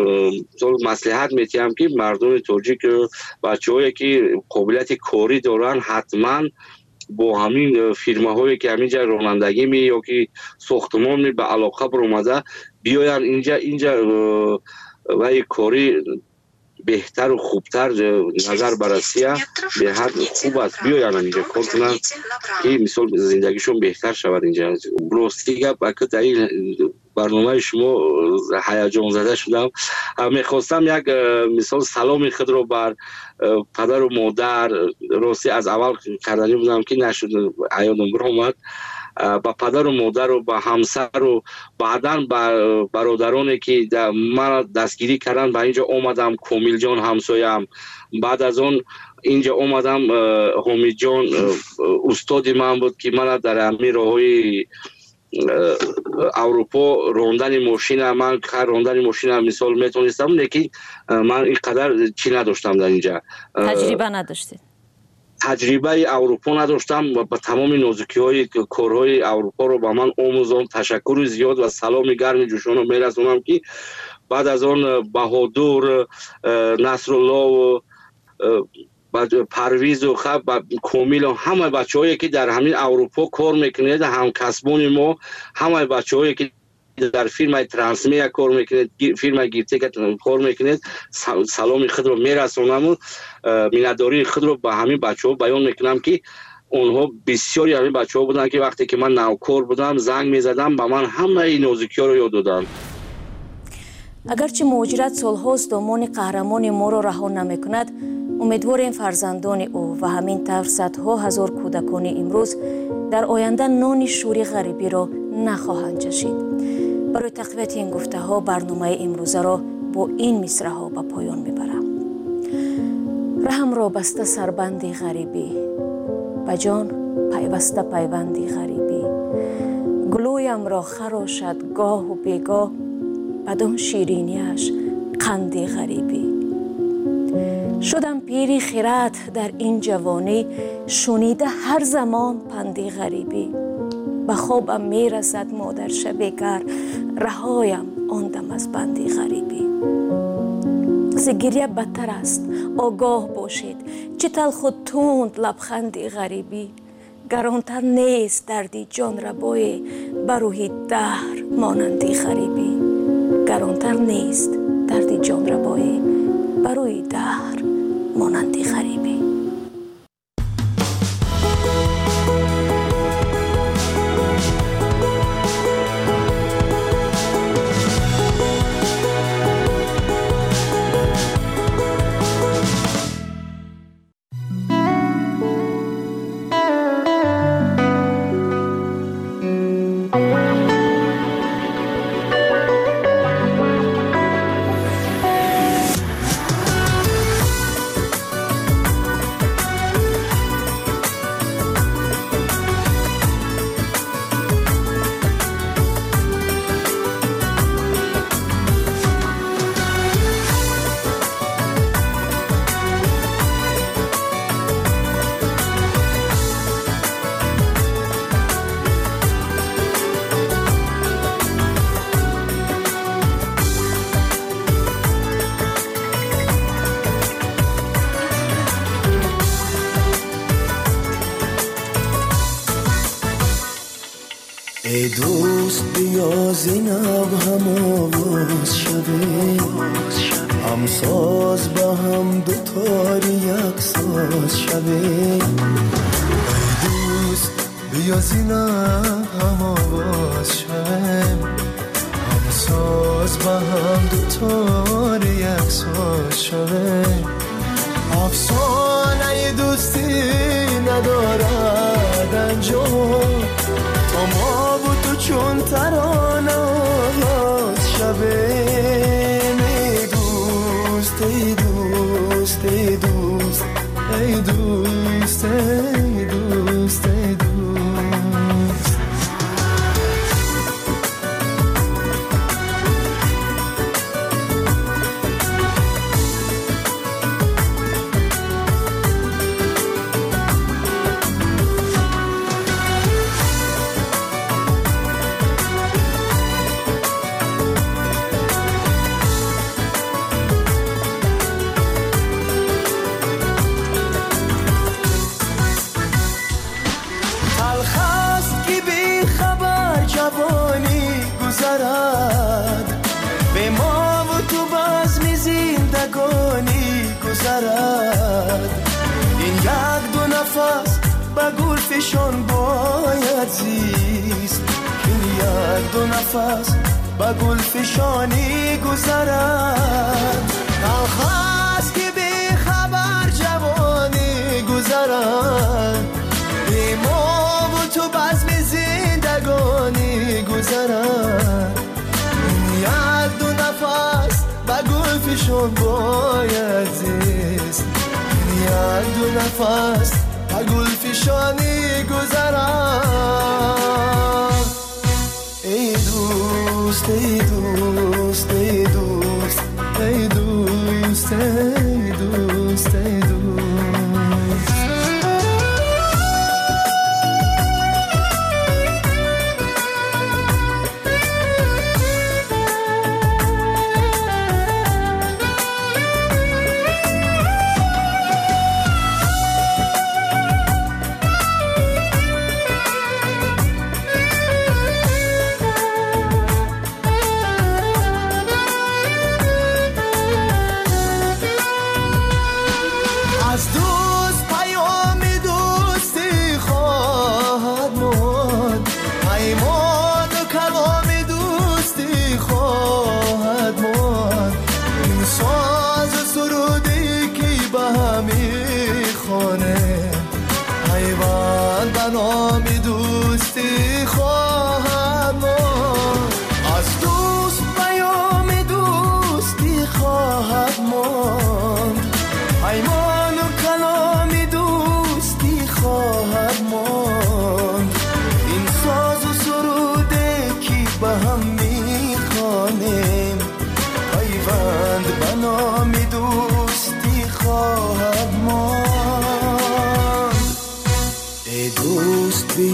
مصلحت میتیم که مردم تاجیک بچه‌هایی که قابلیت کاری دارن حتما با همین فیرما هایی که همینجا رانندگی می یا که ساختمان می به علاقه برآمده بیاین اینجا اینجا و کاری بهتر و خوبتر نظر بررسیه به حد خوب است بیاین اینجا کار کنن که مثال زندگیشون بهتر شود اینجا. راستی گپ که در این برنامه شما هیجان زده شدم میخواستم یک مثال سلام خود رو بر پدر و مادر راستی از اول کردنی بودم که نشد عیادم برآمد با پدر و مادر و با همسر و بعداً با برادرانی که من دستگیری کردن به اینجا اومدم کمیل جان همسایم بعد از اون اینجا اومدم حمید جان استاد من بود که من در همین راههای اروپا راندن ماشین من که راندن ماشین مثال میتونستم لیکن من اینقدر چی نداشتم در اینجا تجربه نداشتید تجربه اروپا نداشتم و با تمام نازکی های کارهای اروپا رو با من آموزان تشکر زیاد و سلام گرم جوشان رو میرسونم که بعد از آن بهادر نصرالله و پرویز و خب و کمیل و همه بچه هایی که در همین اروپا کار میکنید هم کسبون ما همه بچه هایی که در فیلم ترانسمیا کار میکنید فیلم گیرته که کار میکنید سلام خود رو میرسونم و مینداری خود رو به همین بچه ها بیان میکنم که اونها بسیاری همین بچه ها بودن که وقتی که من نوکار بودم زنگ میزدم با من همه این نازکی ها رو یاد دادن. اگرچه مهاجرت سالهاست دامان قهرمان ما را رها نمیکند امیدواریم فرزندان او و همین طور صدها هزار کودکان امروز در آینده نان شوری غریبی را نخواهند چشید. برای تقویت این گفته ها برنامه امروزه را با این مصرع ها به پایان میبرم. رحم را بسته سربندی غریبی، به جان پیوسته پیوندی غریبی. گلویم را خراشد گاه و بیگاه، بدان شیرینیش قندی غریبی. شدم پیری خیرات در این جوانی، شنیده هر زمان پندی غریبی. به خوابم میرسد مادر شبیگر، رهایم آن دم از بندی غریبی. ز گریه بدتر است آگاه باشید، چه تلخ و تند لبخندی غریبی. گرانتر نیست دردی جان ربای، بر روی دهر مانندی غریبی. گرانتر نیست دردی جان ربای، بر روی دهر مانندی غریبی. ای دوست بیا زینب هم آواز شویم، هم ساز با هم دوتاری یک ساز شویم. ای دوست بیا زینب هم آواز شویم، هم ساز با هم دوتاری یک ساز شویم. افسانه دوستی ندارد انجام، ما و تو چون ترانه آغاز شویم. ای دوست ای دوست ای دوست ای دوست ای دوست ای دوست. به ما و تو بزم زندگانی گذرد. این یک دو نفس به گل فشان باید زیست، این یک دو نفس به گل فشانی گذرد. تلخ که بی خبر جوانی گذرد، به ما و تو بزم زندگانی گذرد. یک دو نفس به گل فشان باید زیست، یک دو نفس به گل فشانی گذرد. ای دوست ای دوست ای دوست ای دوست ای دوست ای دوست.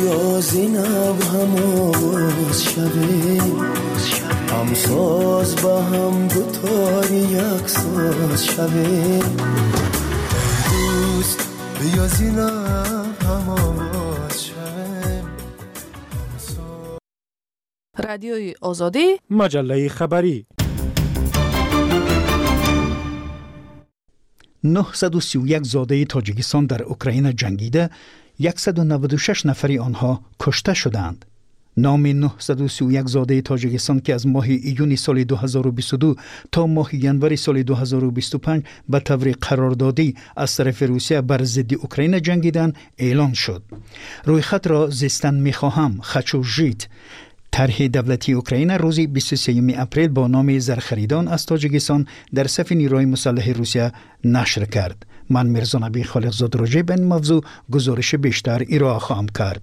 بیا زینب هم آواز شبه هم ساز با هم دوتاری یک ساز شبه دوست بیا زینب هم آواز شبه. رادیوی آزادی مجله خبری. نهصد و سی و یک زاده تاجیکستان در اوکراین جنگیده، صد و نود و شش نفری آنها کشته شدند. نام نهصد و سی و یک زاده تاجیکستان که از ماه ایون سال دو هزار و بیست و دو تا ماه ینور سال دو هزار و بیست و پنج به طور قراردادی از طرف روسیه بر ضد اوکراین جنگیدند اعلان شد. روی خط را زیستن می‌خواهم خچوژیت طرح دولتی اوکراین روز بیست و سوم اپریل با نام زرخریدان از تاجیکستان در صف نیروهای مسلح روسیه نشر کرد. من میرزا نبی خالقزاد راجع به این موضوع گزارش بیشتر ارائه خواهم کرد.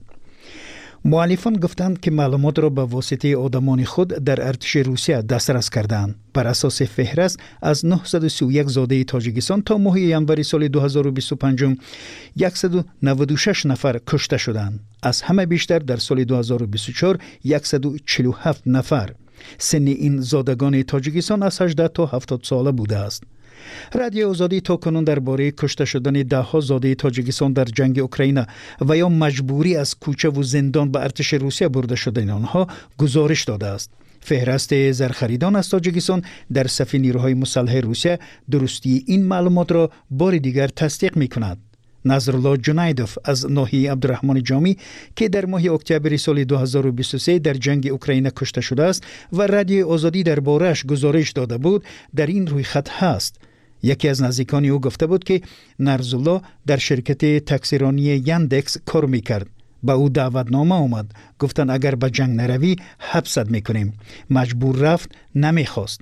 مؤلفان گفتند که معلومات را به واسطه آدمان خود در ارتش روسیه دسترس کردند. بر اساس فهرست از نهصد و سی و یک زاده تاجیکستان تا ماه ینور سال دو هزار و بیست و پنج صد و نود و شش نفر کشته شدند. از همه بیشتر در سال دو هزار و بیست و چهار صد و چهل و هفت نفر. سن این زادگان تاجیکستان از هجده تا هفتاد ساله بوده است. رادیو آزادی تا کنون درباره کشته شدن ده ها زاده تاجیکستان در جنگ اوکراین و یا مجبوری از کوچه و زندان به ارتش روسیه برده شدن آنها گزارش داده است. فهرست زرخریدان از تاجیکستان در صف نیروهای مسلح روسیه درستی این معلومات را بار دیگر تصدیق می کند. نظرالله جنیدوف از ناحیه عبدالرحمن جامی که در ماه اکتبر سال دو هزار و بیست و سه در جنگ اوکراین کشته شده است و رادیو آزادی درباره‌اش گزارش داده بود، در این روی خط هست. یکی از نزدیکان او گفته بود که نظرالله در شرکت تاکسیرانی یندکس کار میکرد. با او دعوتنامه آمد، گفتن اگر به جنگ نروی حبست میکنیم. مجبور رفت، نمیخواست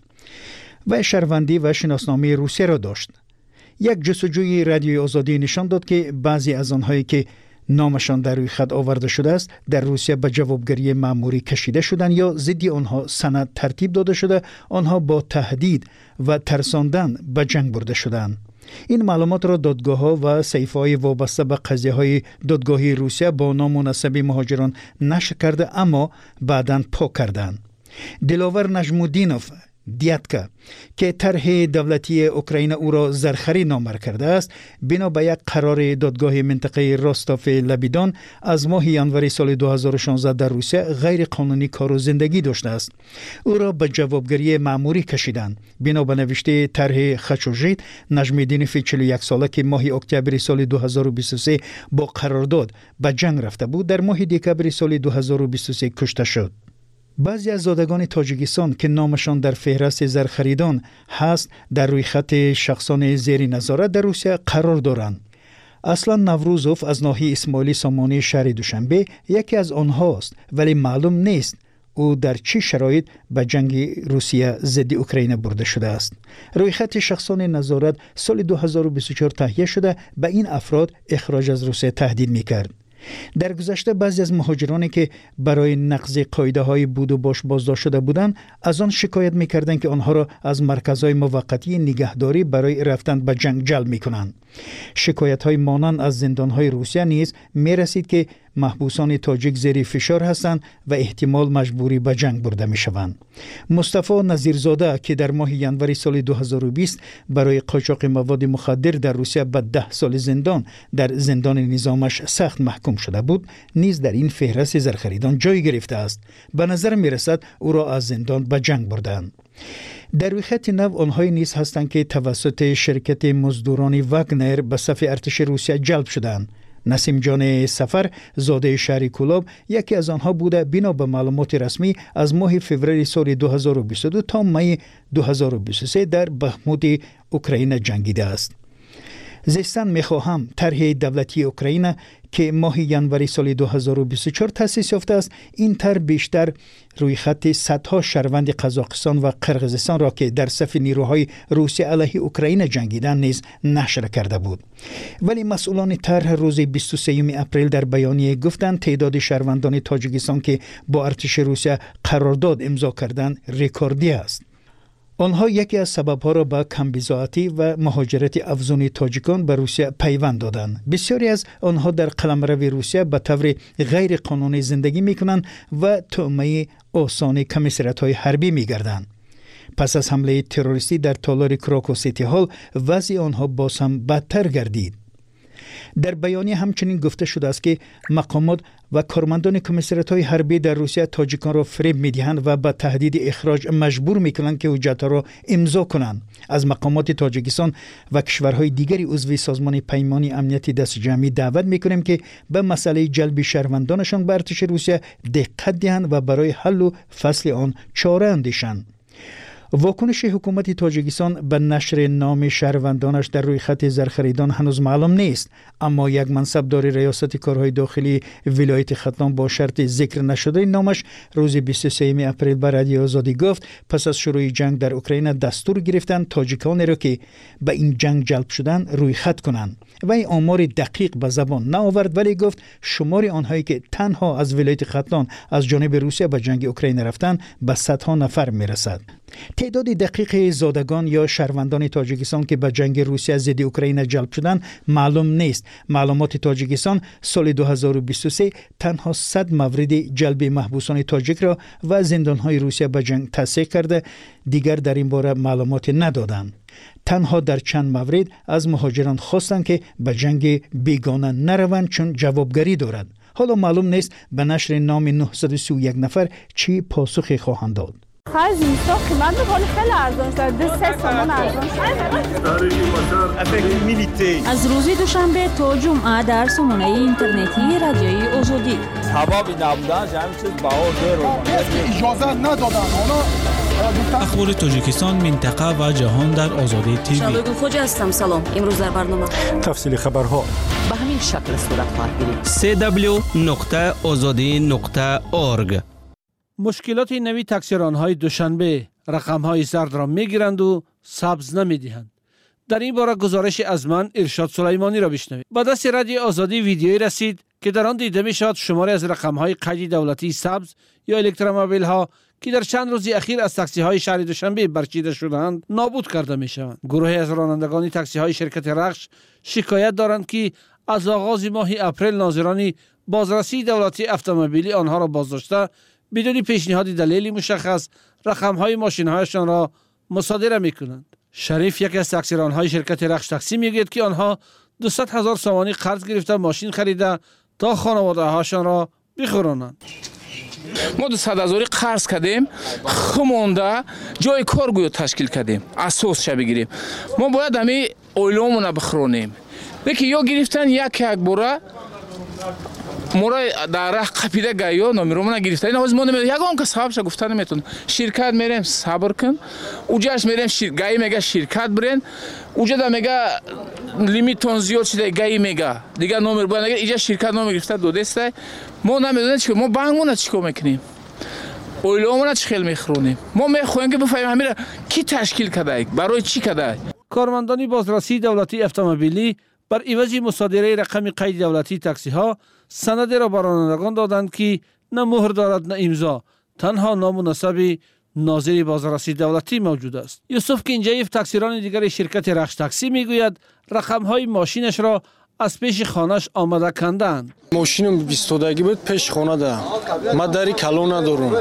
و شهروندی و شناسنامه روسیه را داشت. یک جستجوی رادیو آزادی نشان داد که بعضی از آنهایی که نامشان در روی خط آورده شده است در روسیه به جوابگری مأموری کشیده شدند یا ضد آنها سند ترتیب داده شده، آنها با تهدید و ترساندن به جنگ برده شدند. این معلومات را دادگاه‌ها و صحیفه‌های وابسته به قضیه‌های دادگاهی روسیه با نام و نسب مهاجران نشر کرده اما بعداً پاک کردند. دلاور نجمودینوف دیاتکا که طرح دولتی اوکراین او را زرخری نامور کرده است، بنا به یک قرار دادگاه منطقه راستاف لبیدان از ماه ینور سال دو هزار و شانزده در روسیه غیر قانونی کار و زندگی داشته است. او را به جوابگری مأموری کشیدند. بنا به نوشته طرح خچوژیت، نجمودینوف چهل و یک ساله که ماه اکتبر سال دو هزار و بیست و سه با قرارداد به جنگ رفته بود، در ماه دکبر سال دو هزار و بیست و سه کشته شد. بعضی از زادگان تاجیکستان که نامشان در فهرست زرخریدان هست در روی خط شخصان زیر نظارت در روسیه قرار دارند. اصلا نوروزوف از ناحیه اسماعیلی سامانی شهر دوشنبه یکی از آنهاست، ولی معلوم نیست او در چه شرایط به جنگ روسیه ضد اوکراین برده شده است. روی خط شخصان نظارت سال دو هزار و بیست و چهار تهیه شده به این افراد اخراج از روسیه تهدید می‌کرد. در گذشته بعضی از مهاجرانی که برای نقض قاعده های بود و باش بازداشت شده بودند از آن شکایت میکردند که آنها را از مرکزهای موقتی نگهداری برای رفتن به جنگ جلب میکنند. شکایت های مانند از زندان های روسیه نیز میرسید که محبوسان تاجیک زیر فشار هستند و احتمال مجبوری به جنگ برده میشوند. مصطفی نظیرزاده که در ماه ینور سال دو هزار و بیست برای قاچاق مواد مخدر در روسیه به ده سال زندان در زندان نظامش سخت محکوم شده بود، نیز در این فهرست زرخریدان جای گرفته است. به نظر میرسد او را از زندان به جنگ بردند. در روی خط نو آنهایی نیز هستند که توسط شرکت مزدوران واگنر به صف ارتش روسیه جلب شدند. نسیم جان سفر زاده شهر کولاب یکی از آنها بوده. بنا به معلومات رسمی از ماه فوریه سال دو هزار و بیست و دو تا می دو هزار و بیست و سه در بخمود اوکراین جنگیده است. زیستن میخواهم طرح دولتی اوکراین که ماه ینور سال دو هزار و بیست و چهار تأسیس یافته است، این طرح بیشتر روی خط صدها شهروند قزاقستان و قرقیزستان را که در صف نیروهای روسیه علیه اوکراین جنگیدند نیز نشر کرده بود. ولی مسئولان طرح روز بیست و سوم اپریل در بیانیه گفتند تعداد شهروندان تاجیکستان که با ارتش روسیه قرارداد امضا کردند رکوردی است. آنها یکی از سبب‌ها را به کمبزاعتی و مهاجرت افزون تاجیکان به روسیه پیوند دادند. بسیاری از آنها در قلمرو روسیه به طور غیر قانونی زندگی می‌کنند و طعمه آسان کمیسریت‌های حربی می‌گردند. پس از حمله تروریستی در تالار کراکو سیتی هال وضع آنها باز هم بدتر گردید. در بیانیه همچنین گفته شده است که مقامات و کارمندان کمیسریت‌های حربی در روسیه تاجیکان را فریب می‌دهند و به تهدید اخراج مجبور می‌کنند که حجت را امضا کنند. از مقامات تاجیکستان و کشورهای دیگری عضو سازمان پیمان امنیت دست جمعی دعوت می‌کنیم که به مسئله جلب شهروندانشان به ارتش روسیه دقت دهند و برای حل و فصل آن چاره اندیشند. واکنش حکومت تاجیکستان به نشر نام شهروندانش در روی خط زرخریدان هنوز معلوم نیست، اما یک منصبدار ریاست کارهای داخلی ولایت ختلان با شرط ذکر نشده نامش روز بیست و سوم اپریل به رادیو آزادی گفت پس از شروع جنگ در اوکراین دستور گرفتند تاجیکانی را که به این جنگ جلب شدند روی خط کنند. و این آمار دقیق به زبان نآورد، ولی گفت شمار آنهایی که تنها از ولایت ختلان از جانب روسیه به جنگ اوکراین رفتند به صدها نفر میرسد. تعداد دقیق زادگان یا شهروندان تاجیکستان که به جنگ روسیه ضد اوکراین جلب شدند معلوم نیست. معلومات تاجیکستان سال دو هزار و بیست و سه تنها صد مورد جلب محبوسان تاجیک را و زندانهای روسیه به جنگ تصدیق کرده، دیگر در این باره معلومات ندادند. تنها در چند مورد از مهاجران خواستند که به جنگ بیگانه نروند چون جوابگری دارد. حالا معلوم نیست به نشر نام نهصد و سی و یک نفر چی پاسخی خواهند داد. خیلی اینستا قیمت بخوری خیلی ارزان شد. دو سه سامان ارزان شد. از روز دوشنبه تا جمعه در سامانه اینترنتی رادیوی آزادی. حبابی نبودن جمعی چیز بها دیر اجازه ندادن. اخبار تاجیکستان، منطقه و جهان در آزادی تیوی. شادوگل خوجا هستم. سلام. امروز در برنامه تفصیل خبرها به همین شکل صورت خواهد گرفت. سی دبلیو نقطه آزادی نقطه اورگ. مشکلات نوی تاکسیران‌های دوشنبه رقم‌های زرد را می‌گیرند و سبز نمی‌دهند. در این باره گزارش از من ارشاد سلیمانی را بشنوید. با دست رادیو آزادی ویدیویی رسید که در آن دیده می‌شد شماری از رقم‌های قید دولتی سبز یا الکترومبیل‌ها که در چند روز اخیر از تاکسی‌های شهر دوشنبه برچیده شدند نابود کرده می‌شوند. گروهی از رانندگان تاکسی‌های شرکت رخش شکایت دارند که از آغاز ماه اپریل ناظران بازرسی دولتی اتومبیلی آنها را بازداشته بدون پیشنهاد دلیلی مشخص رقم‌های ماشین‌هایشان را مصادره می‌کنند. شریف یک از تاکسیران‌های شرکت رخش تاکسی میگوید که آنها دویست هزار سومانی قرض گرفته ماشین خریده تا خانواده‌هاشان را بخورانند. ما دویست هزاری قرض کردیم، خمونده جای کارگوی تشکیل کردیم، اساس شب بگیریم. ما باید همین اویلامون رو بخورونیم. بکی یا گرفتن یک یک بوره مورا در راه قپیده گایا نمیرومون گرفته این آواز مونده یگان که صاحبش گفتن میتون شرکت میریم صبر کن اوجاش میریم شیر گای میگه شرکت برین اوجا دا میگه لیمیتون زیاد شده گای میگه دیگه نمر باید اگر اینجا شرکت نمر گرفته دو دسته ما نمیدونیم چیکار ما بانکمون چیکار میکنیم اویلامون چی خیلی میخرونیم ما میخوایم که بفهمیم همین کی تشکیل کرده برای چی کرده. کارمندان بازرسی دولتی اتومبیلی بر عوض مصادره رقم قید دولتی تاکسی ها سند را به رانندگان دادند که نه مهر دارد نه امضا، تنها نام و نسب ناظر بازرسی دولتی موجود است. یوسف کینجیف تاکسیران دیگر شرکت رخش تاکسی میگوید رقم های ماشینش را از پیش خانهش آمده کندند. ماشینم بیستودگی بود پیش خانه ده ما دری کلو ندارم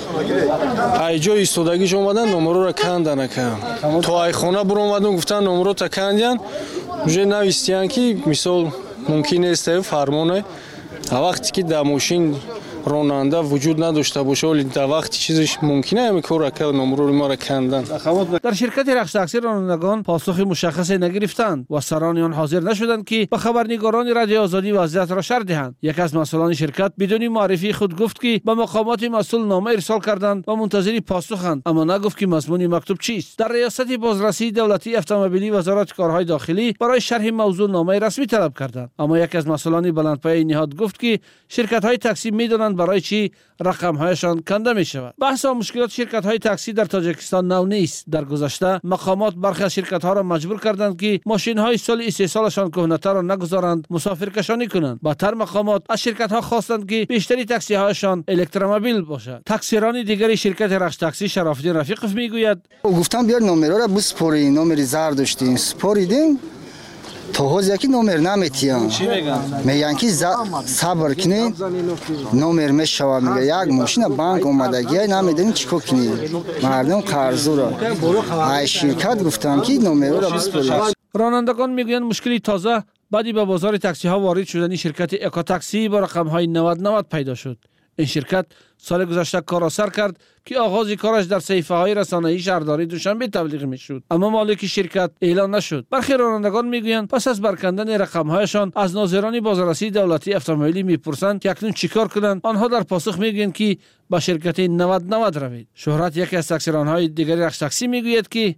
ایجا ایستودگیش اومدن نمرو را کندن نکم تو ای خانه برو اومدن گفتن نمرو تا کندن вже نویستیان که مثال ممکن است فرمانه وقتی که در ماشین راننده وجود نداشته باشه ولی در وقتی چیزش ممکنه همین کار که نمرو ما را کندن. در شرکت رخش تاکسی رانندگان پاسخ مشخص نگرفتند و سران آن حاضر نشدند که به خبرنگاران رادیو آزادی وضعیت را شرح دهند. یک از مسئولان شرکت بدون معرفی خود گفت که به مقامات مسئول نامه ارسال کردند و منتظر پاسخند، اما نگفت که مضمون مکتوب چیست. در ریاست بازرسی دولتی اتومبیلی وزارت کارهای داخلی برای شرح موضوع نامه رسمی طلب کردند، اما یک از مسئولان بلندپایه نهاد گفت که شرکت های تاکسی میدونند میگویند برای چی رقم‌هایشان کنده می شود. بحث مشکلات شرکت‌های تاکسی در تاجیکستان نو نیست. در گذشته مقامات برخی از شرکت‌ها را مجبور کردند که ماشین‌های سال سه سالشان کهنه‌تر را نگذارند مسافرکشانی کنند. بعدتر مقامات از شرکت‌ها خواستند که بیشتری تاکسی‌هایشان الکترومبیل باشد. تاکسیران دیگری شرکت رخش تاکسی شراف‌الدین رفیقов میگوید گفتم بیار نمره را بسپاری، نمره زر داشتیم سپاریدیم تا حاضر یکی نمر نمیتیم. چی میگن؟ میگن که صبر کنین نمر میشود. میگه یک ماشین بانک اومدگی نمیدونیم چیکار کنیم. مردم قرضو را ای شرکت گفتم که نمر را بسپاری. رانندگان میگویند مشکلی تازه بعدی به بازار تاکسی ها وارد شدن شرکت اکو تاکسی با رقم های نود نود پیدا شد. این شرکت سال گذشته کار را سر کرد که آغاز کارش در صحیفه های رسانه‌ای شهرداری دوشنبه تبلیغ میشد، اما مالک شرکت اعلان نشد. برخی رانندگان میگویند پس از برکندن رقم هایشان از ناظران بازرسی دولتی اتومبیلی میپرسند که اکنون چیکار کنند. آنها در پاسخ میگویند که با شرکت نود نود روید. شهرت یکی از تاکسیران های دیگری رخش تاکسی میگوید که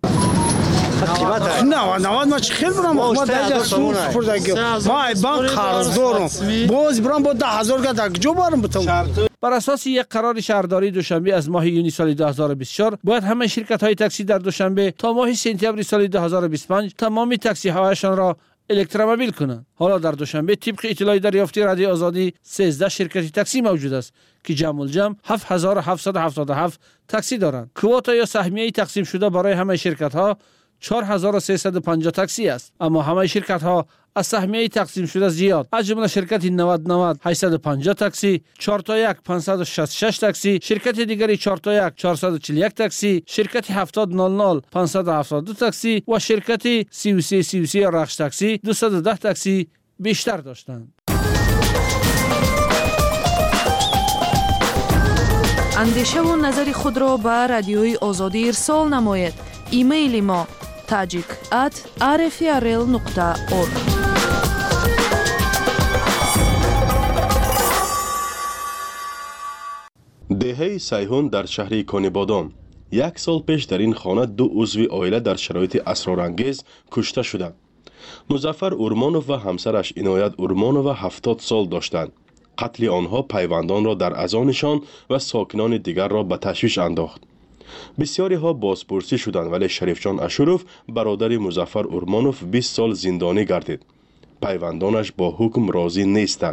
نه نه ما چه خیلی برام ما در سوق سپردگی ما ایبان قرض دارم باز برام با ده هزار که در جو برام بتونم. بر اساس یک قرار شهرداری دوشنبه از ماه یونیو سال دو هزار و بیست و چهار باید همه شرکت های تاکسی در دوشنبه تا ماه سپتامبر سال دو هزار و بیست و پنج تمامی تاکسی هایشان را الکترومبیل کنند. حالا در دوشنبه طبق اطلاعی دریافتی رادیو آزادی سیزده شرکت تاکسی موجود است که جمع الجمع هفت هزار و هفتصد و هفتاد و هفت تاکسی دارند. کوتا یا سهمیه تقسیم شده برای همه شرکت ها چهار هزار و سیصد و پنجاه تاکسی است، اما همه شرکت ها از سهمیه تقسیم شده زیاد، از جمله شرکت نود نود هشتصد و پنجاه تاکسی، چهار تا یک پانصد و شصت و شش تاکسی، شرکت دیگری چهار تا یک چهارصد و چهل و یک تاکسی، شرکت هفتاد نود نود پانصد و هفتاد و دو تاکسی و شرکت سی و سه سی و سه رخش تاکسی دویست و ده تاکسی بیشتر داشتند. اندیشه و نظر خود را به رادیوی آزادی ارسال نمایید. ایمیل ما tajik at r f r l نقطه org. دهه سیهون در شهر کنیبادام. یک سال پیش در این خانه دو عضو عائله در شرایط اسرارانگیز کشته شدند. مظفر اورمانوف و همسرش عنایت اورمانوف هفتاد سال داشتند. قتل آنها پیوندان را در اذانشان و ساکنان دیگر را به تشویش انداخت. بسیاری ها بازپرسی شدند ولی شریفجان اشوروف برادر مظفر اورمانوف بیست سال زندانی گردید. پیوندانش با حکم راضی نیستند.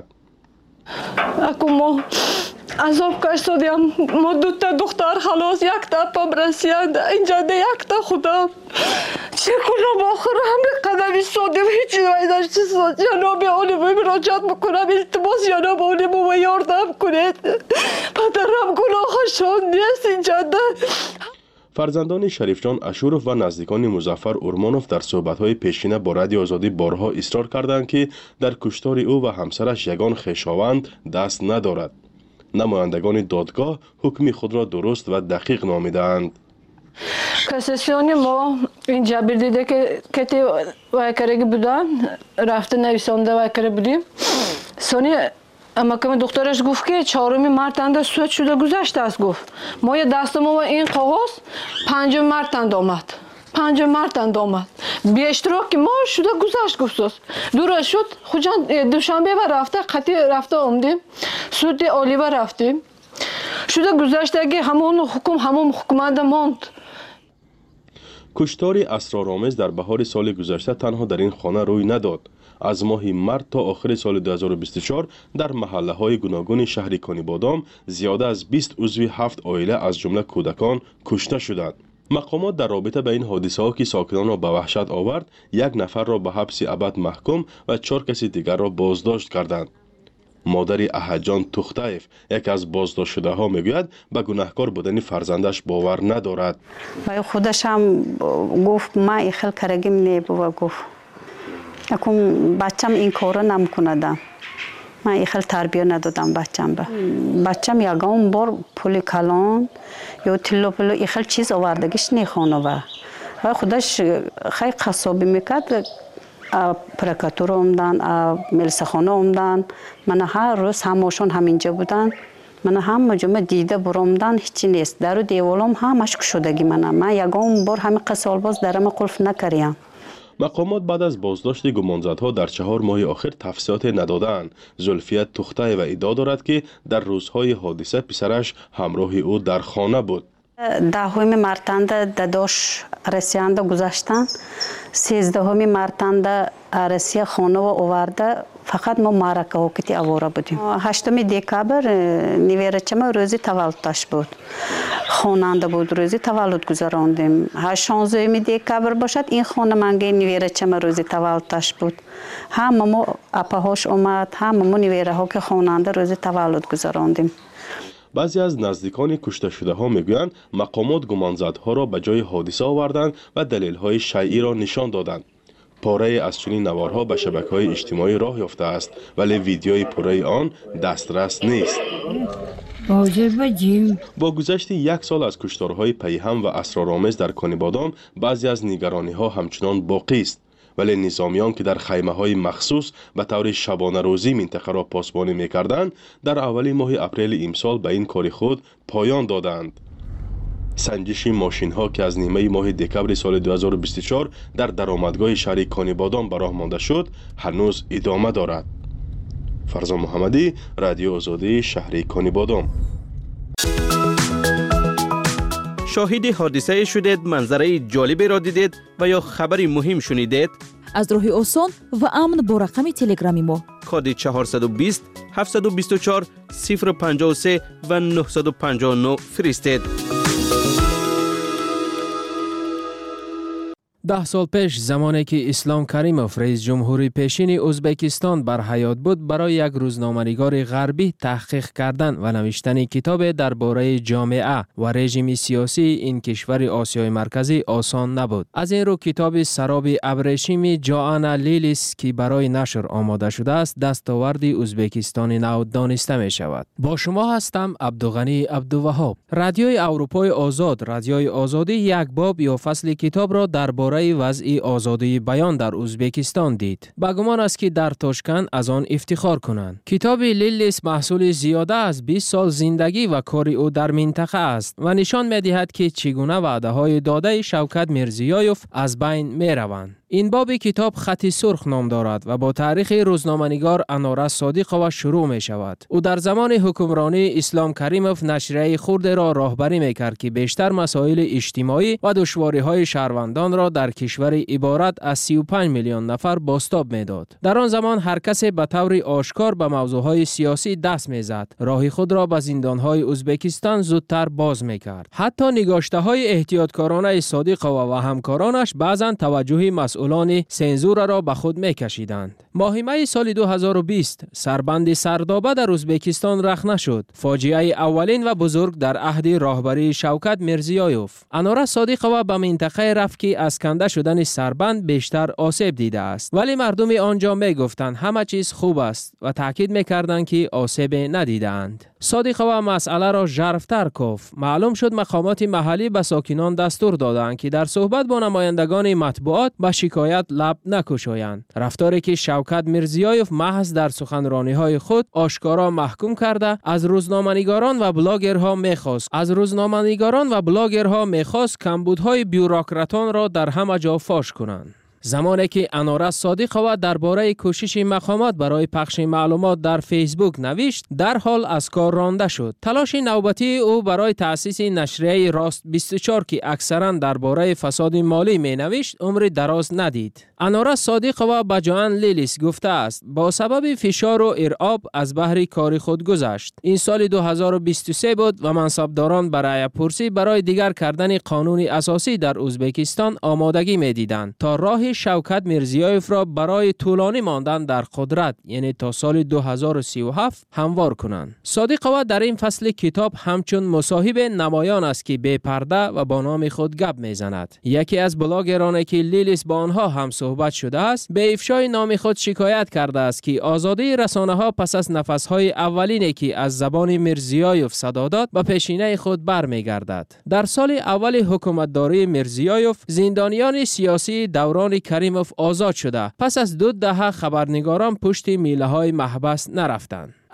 اکو ما عذاب کشیدیم. ما دو تا دختر خلاص، یک تا پم رسید اینجا ده یک تا خودم چه کنم آخر همه قدمی سادیم هیچی ویداشتی ساد. جناب عالی مراجعت میکنم التماس جناب عالی ما یاردم کنید. پدرم گناه شد نیست اینجا ده. فرزندان شریفجان اشوروف و نزدیکان مظفر اورمانوف در صحبت‌های پیشینه با رادیو آزادی بارها اصرار کردند که در کشتار او و همسرش یگان خویشاوند دست ندارد. نمایندگان دادگاه حکم خود را درست و دقیق نامیدند. کاساسیون ما این جبر دیده که کتی وایکرگی بودن رفته نویسنده وایکره بودیم. سونی اما که دکترش گفت که چهارم مارت اند سوت شده گذشته است. گفت ما یه دست ما این کاغذ پنجم مارت اند آمد. پنجم مارت اند آمد. بی اشتراک ما شده گذشت گفت. دور شد خودجان دوشنبه و رفته قطعی رفته آمدیم. سود عالی و رفتیم. شده گذشته که همون حکم همون حکومت ماند. کشتار اسرارآمیز در بهار سال گذشته تنها در این خانه روی نداد. از ماه مارت تا آخر سال دو هزار و بیست و چهار در محله های گوناگون شهر کنیبادام زیاده از بیست عضو هفت عائله از جمله کودکان کشته شدند. مقامات در رابطه به این حادثه ها که ساکنان را به وحشت آورد، یک نفر را به حبس ابد محکوم و چهار کسی دیگر را بازداشت کردند. مادر احدجان توختایف یک از بازداشت شده ها میگوید به گناهکار بودن فرزندش باور ندارد. و خودش هم گفت ما این خیلی کرگیم نیبو گفت اکون بچم این کارو نمیکنه دم. من این خیلی تربیه ندادم بچم به. بچم یکم بار پول کلان یا تلو پلو این خیلی چیز آوردگیش نیخونه و و خودش خیلی قصابی میکرد. پرکاتور اومدن، ملسخانه اومدن. من هر روز همشون همینجا بودن. من هم مجموعه دیده برومدن هیچی نیست. در و دیوالم همش کشودگی منم. من یکم بار همین قصال باز درم قلف نکردم. مقامات بعد از بازداشت گمانزدها در چهار ماه آخر تفصیلات ندادند. زلفیه توخته و ادعا دارد که در روزهای حادثه پسرش همراه او در خانه بود. دهمی مرتند داداش رسیانده گذاشتن، سیزدهمی مرتند رسی خانه و آورده، فقط ما معرکه وقتی آواره بودیم. هشتم دکبر نیویرچم روزی تولدش بود، خواننده بود، روزی تولد گذراندیم. شانزدهم دکبر باشد این خانمانگی نیویرچم روزی تولدش بود. همه ما اپاهاش اومد، همه ما نیویره ها که خواننده روزی تولد گذراندیم. بعضی از نزدیکان کشته شده ها میگویند مقامات گمانزدها را به جای حادثه آوردند و دلیل های شیعی را نشان دادند. پاره از چنین نوارها به شبکه‌های اجتماعی راه یافته است ولی ویدیوی پاره آن دسترس نیست. با گذشت یک سال از کشتارهای پیهم و اسرارآمیز در کانیبادام بعضی از نگرانی ها همچنان باقی است. ولی نظامیان که در خیمه های مخصوص به طور شبانه روزی منطقه را پاسبانی می‌کردند در اول ماه اپریل امسال به این کار خود پایان دادند. سنجش ماشین ها که از نیمه ماه دکبر سال دو هزار و بیست و چهار در درآمدگاه شهر کانیبادام به راه مانده شد هنوز ادامه دارد. فرزان محمدی، رادیو آزادی، شهر کانیبادام. شاهد حادثه شدید، منظره جالبی را دیدید و یا خبری مهم شنیدید؟ از راه آسان و امن با رقم تلگرامی ما کد چهارصد و بیست هفتصد و بیست و چهار صفر پنجاه و سه و نهصد و پنجاه و نه فرستید. ده سال پیش زمانی که اسلام کریموف رئیس جمهوری پیشین ازبکستان بر حیات بود، برای یک روزنامه‌نگار غربی تحقیق کردن و نوشتن کتاب درباره جامعه و رژیم سیاسی این کشور آسیای مرکزی آسان نبود. از این رو کتاب سراب ابریشم جوانا لیلیس که برای نشر آماده شده است دستاورد ازبکستان نو دانسته می شود. با شما هستم عبدالغنی عبدالوهاب. رادیوی اروپای آزاد، رادیوی آزادی یک باب یا فصل کتاب را درباره وضع آزادی بیان در ازبکستان دید. با گمان است که در تاشکند از آن افتخار کنند. کتاب لیلیس محصول زیاده از بیست سال زندگی و کار او در منطقه است و نشان می‌دهد که چگونه وعده‌های داده شوکت میرزیایوف از بین می‌روند. این باب کتاب خط سرخ نام دارد و با تاریخ روزنامه‌نگار اناره صادقова شروع می شود. او در زمان حکمرانی اسلام کریموف نشریه خرد را راهبری می‌کرد که بیشتر مسائل اجتماعی و دشواری‌های شهروندان را در کشور عبارت از سی و پنج میلیون نفر بازتاب می‌داد. در آن زمان هر کس به طور آشکار به موضوعهای سیاسی دست می‌زد، راه خود را به زندان‌های ازبکستان زودتر باز می‌کرد. حتی نگاشته‌های احتیاطکارانه صادقова و همکارانش بعضاً توجه مسئولان سنزور را به خود می‌کشیدند. ماه می سال دو هزار و بیست سربند سردابه در ازبکستان رخ نشد. فاجعه اولین و بزرگ در عهد راهبری شوکت میرزیایوف. اناره صادقова به منطقه رفت که از کنده شدن سربند بیشتر آسیب دیده است، ولی مردم آنجا میگفتند همه چیز خوب است و تاکید میکردند که آسیب ندیدند. صادقова مسئله را ژرف‌تر گفت. معلوم شد مقامات محلی به ساکنان دستور دادند که در صحبت با نمایندگان مطبوعات به شکایت لب نکشایند. رفتاری که شوکت میرزیایوف محض در سخنرانی‌های خود آشکارا محکوم کرده از روزنامه‌نگاران و بلاگرها می‌خواست از روزنامه‌نگاران و بلاگرها می‌خواست کمبودهای بیوروکراتان را در همه جا فاش کنند. زمانی که اناره صادقова درباره کوشش مقامات برای پخش معلومات در فیسبوک نوشت، در حال از کار رانده شد. تلاش نوبتی او برای تأسیس نشریه راست بیست و چهار که اکثرا درباره فساد مالی می نوشت عمر دراز ندید. اناره صادقова به جوان لیلیس گفته است با سبب فشار و ارعاب از بحر کار خود گذشت. این سال دو هزار و بیست و سه بود و منصبداران برای پرسی برای دیگر کردن قانون اساسی در ازبکستان آمادگی می دیدند تا راه شوکت میرزیایوف را برای طولانی ماندن در قدرت یعنی تا سال دو هزار و سی و هفت هموار کنند. صادقова در این فصل کتاب همچون مصاحب نمایان است که بی پرده و با نام خود گپ میزند. یکی از بلاگرانی که لیلیس با آنها هم صحبت شده است به افشای نام خود شکایت کرده است که آزادی رسانه ها پس از نفسهای اولینی که از زبان میرزیایوف صدا داد به پیشینه خود برمیگردد. در سال اول حکومتداری میرزیایوف زندانیان سیاسی دوران کریموف آزاد شده. پس از دو دهه خبرنگاران پشت میله های محبس نرفتند.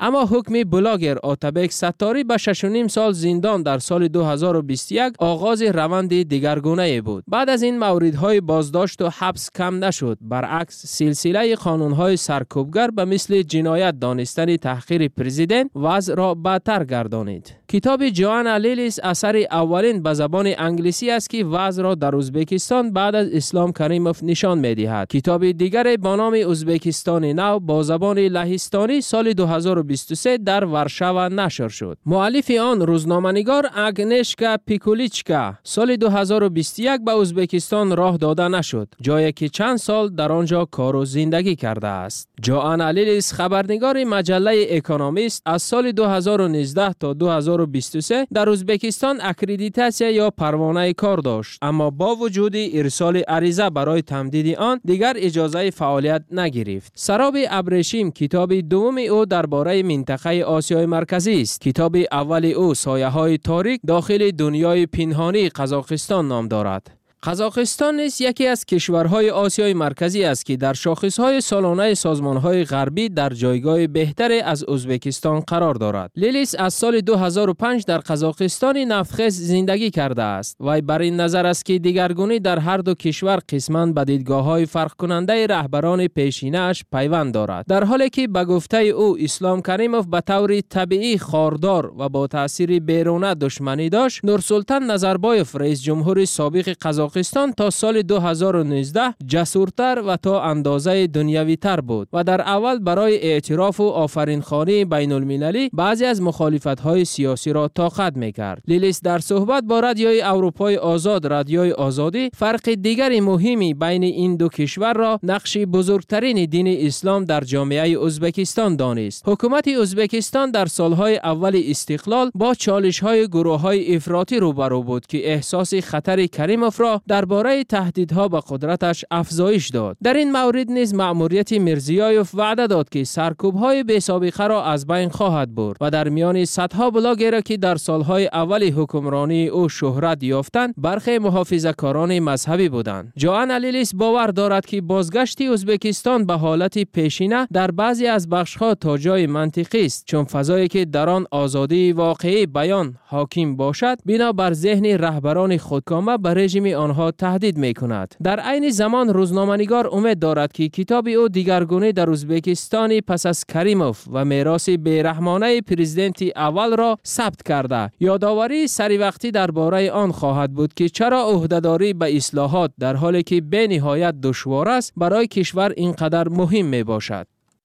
اما حکم بلاگر آتابک ستاری به شش و نیم سال زندان در سال دو هزار و بیست و یک آغاز روند دیگرگونه بود. بعد از این موردهای بازداشت و حبس کم نشد. برعکس سلسله قانونهای سرکوبگر به مثل جنایت دانستن تحقیر پرزیدنت وضع را بدتر گردانید. کتاب جوانا لیلیس اثر اولین به زبان انگلیسی است که وضع را در ازبکستان بعد از اسلام کریموف نشان می‌دهد. کتاب دیگر با نام ازبکستان نو با زبان لهستانی سال دو هزار و بیست و سه در ورشوا نشر شد. مؤلف آن روزنامه‌نگار اگنشکا پیکولیچکا سال دو هزار و بیست و یک به ازبکستان راه داده نشد، جایی که چند سال در آنجا کار و زندگی کرده است. جوانا لیلیس خبرنگار مجله اکونومیست از سال دو هزار و نوزده تا دو هزار و بیست و سه در ازبکستان اکریدیتاسیا یا پروانه کار داشت، اما با وجود ارسال عریضه برای تمدید آن دیگر اجازه فعالیت نگرفت. سراب ابریشم کتاب دوم او درباره منطقه آسیای مرکزی است. کتاب اول او سایه‌های تاریک داخل دنیای پنهانی قزاقستان نام دارد. قزاقستان نیز یکی از کشورهای آسیای مرکزی است که در شاخصهای سالانه سازمانهای غربی در جایگاه بهتر از ازبکستان قرار دارد. لیلیس از سال دو هزار و پنج در قزاقستان نفتخیز زندگی کرده است. وی بر این نظر است که دیگرگونی در هر دو کشور قسماً به دیدگاه‌های فرق کننده رهبران پیشینه‌اش پیوند دارد، در حالی که به گفته او اسلام کریموف به طور طبیعی خاردار و با تأثیر بیرونه دشمنی داشت. نورسلطان نظربایف رئیس جمهور سابق قزاقستان قزاقستان تا سال دو هزار و نوزده جسورتر و تا اندازه دنیوی تر بود و در اول برای اعتراف و آفرینخوانی بین المللی بعضی از مخالفت‌های سیاسی را طاقت می‌کرد. لیلیس در صحبت با رادیوی اروپای آزاد رادیوی آزادی فرق دیگری مهمی بین این دو کشور را نقش بزرگترین دین اسلام در جامعه ازبکستان دانست. حکومت ازبکستان در سالهای اول استقلال با چالش‌های گروه‌های افراطی روبرو بود که احساس خطر کریموف را درباره تهدیدها به قدرتش افزایش داد. در این مورد نیز مأموریت میرزیایوف وعده داد که سرکوب‌های بی‌سابقه را از بین خواهد برد و در میان صدها بلاگر که در سالهای اول حکمرانی او شهرت یافتند برخی محافظه‌کاران مذهبی بودند. جوانا لیلیس باور دارد که بازگشت ازبکستان به حالت پیشینه در بعضی از بخش‌ها تا جای منطقی است، چون فضایی که در آن آزادی واقعی بیان حاکم باشد بنابر ذهن رهبران خودکامه به رژیم آنها تهدید می‌کند. در عین زمان روزنامه‌نگار امید دارد که کتاب او دیگرگونی در ازبکستان پس از کریموف و میراث بیرحمانه پرزیدنت اول را ثبت کرده یادآوری سری وقتی درباره آن خواهد بود که چرا عهده‌داری به اصلاحات در حالی که به نهایت دشوار است برای کشور اینقدر مهم می باشد.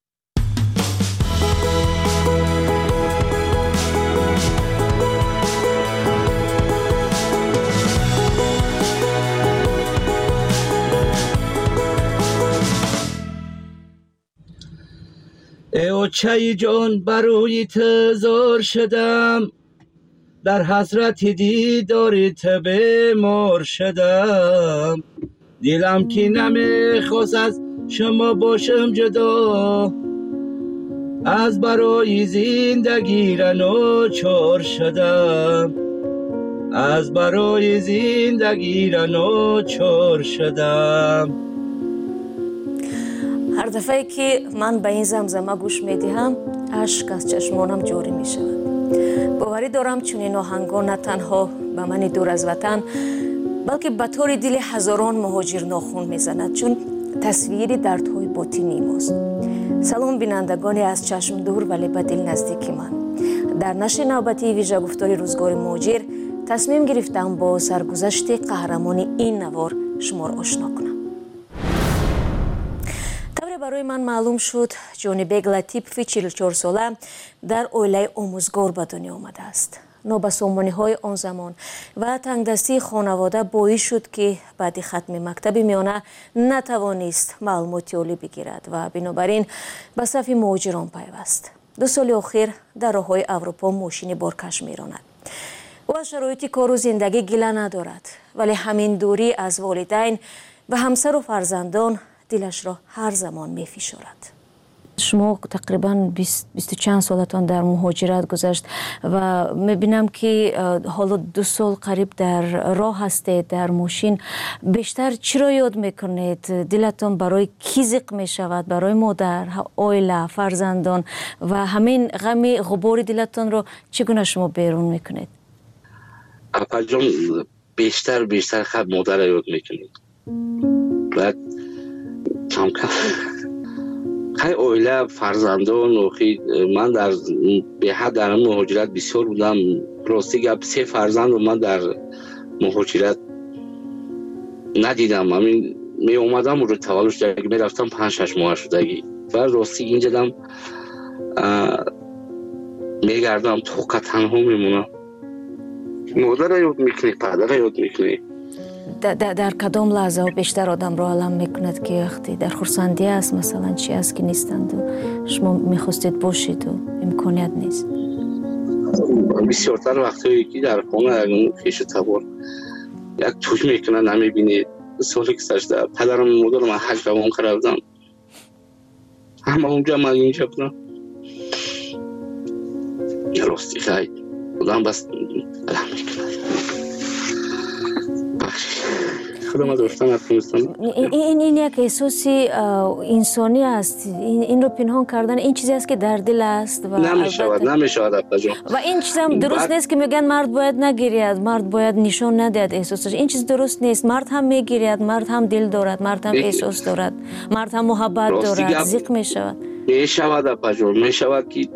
ای اوچه جان بروی تزار شدم، در حسرت دیدار بیمار شدم. دلم که نمیخواست از شما باشم جدا، از برای زندگی را ناچار شدم. از برای زندگی را ناچار شدم. هر دفعه که من به این زمزمه گوش میدهم اشک از چشمانم جاری می شود. باوری دارم چون این آهنگا نه تنها به من دور از وطن بلکه به طور دل هزاران مهاجر ناخون میزند، چون تصویری دردهای باطنی ماست. سلام بینندگانی از چشم دور ولی به دل نزدیک من. در نشر نوبتی ویژه گفتار روزگار مهاجر تصمیم گرفتم با سرگذشت قهرمان این نوار شما را آشنا کنم. برای من معلوم شد جونی بیگ لطیپوفی چهل و چهار ساله در اویله آموزگار به دنیا آمده است. نابسامانی های آن زمان و تنگدستی خانواده باعث شد که بعد ختم مکتب میانه نتوانست معلوماتی عالی بگیرد و بنابراین به صف مهاجران پیوست. دو سال اخیر در راههای اروپا ماشین بارکش میراند. او از شرایط کار و زندگی گله ندارد، ولی همین دوری از والدین و همسر و فرزندان دلش را هر زمان می فشارد. شما تقریبا بیست چند سالتان در مهاجرت گذشت و میبینم که حالا دو سال قریب در راه هستید در ماشین. بیشتر چی را یاد میکنید؟ دلتان برای کی زیق میشود؟ برای مادر، عائله، فرزندان و همین غم غبار دلتان رو چگونه شما بیرون میکنید؟ اپا جان بیشتر بیشتر خب مادر را یاد میکنید. بعد کم کم خیلی عائله فرزندان و من در به حد در مهاجرت بسیار بودم. راستی گپ سه فرزند رو من در مهاجرت ندیدم. همین می اومدم رو تولد شدگی می رفتم پنج شش ماه شدگی و راستی اینجا دم می گردم توقع تنها میمونم. مادر را یاد میکنی، پدر را یاد میکنی. در, در کدام لحظه ها بیشتر آدم را علم میکند که وقتی در خرسندی است مثلا چی است که نیستند و شما میخواستید باشید و امکانیت نیست؟ بسیارتر وقتی که در خانه اگه خیش تبار یک توش میکنن نمیبینید. سالی که سشته پدرم مادرم من حج روان کردم همه اونجا من اینجا بودم. راستی خیلی آدم بس علم میکنن. این این یک احساسی انسانی است. این این رو پنهان کردن این چیزی است که در دل است و نمیشود نمیشود اپا جان. و این چیز هم درست نیست که میگن مرد باید نگیرید، مرد باید نشان ندهد احساسش. این چیز درست نیست. مرد هم میگیرد، مرد هم دل دارد، مرد هم احساس دارد، مرد هم محبت دارد. زیق میشود میشود اپا جان، میشود که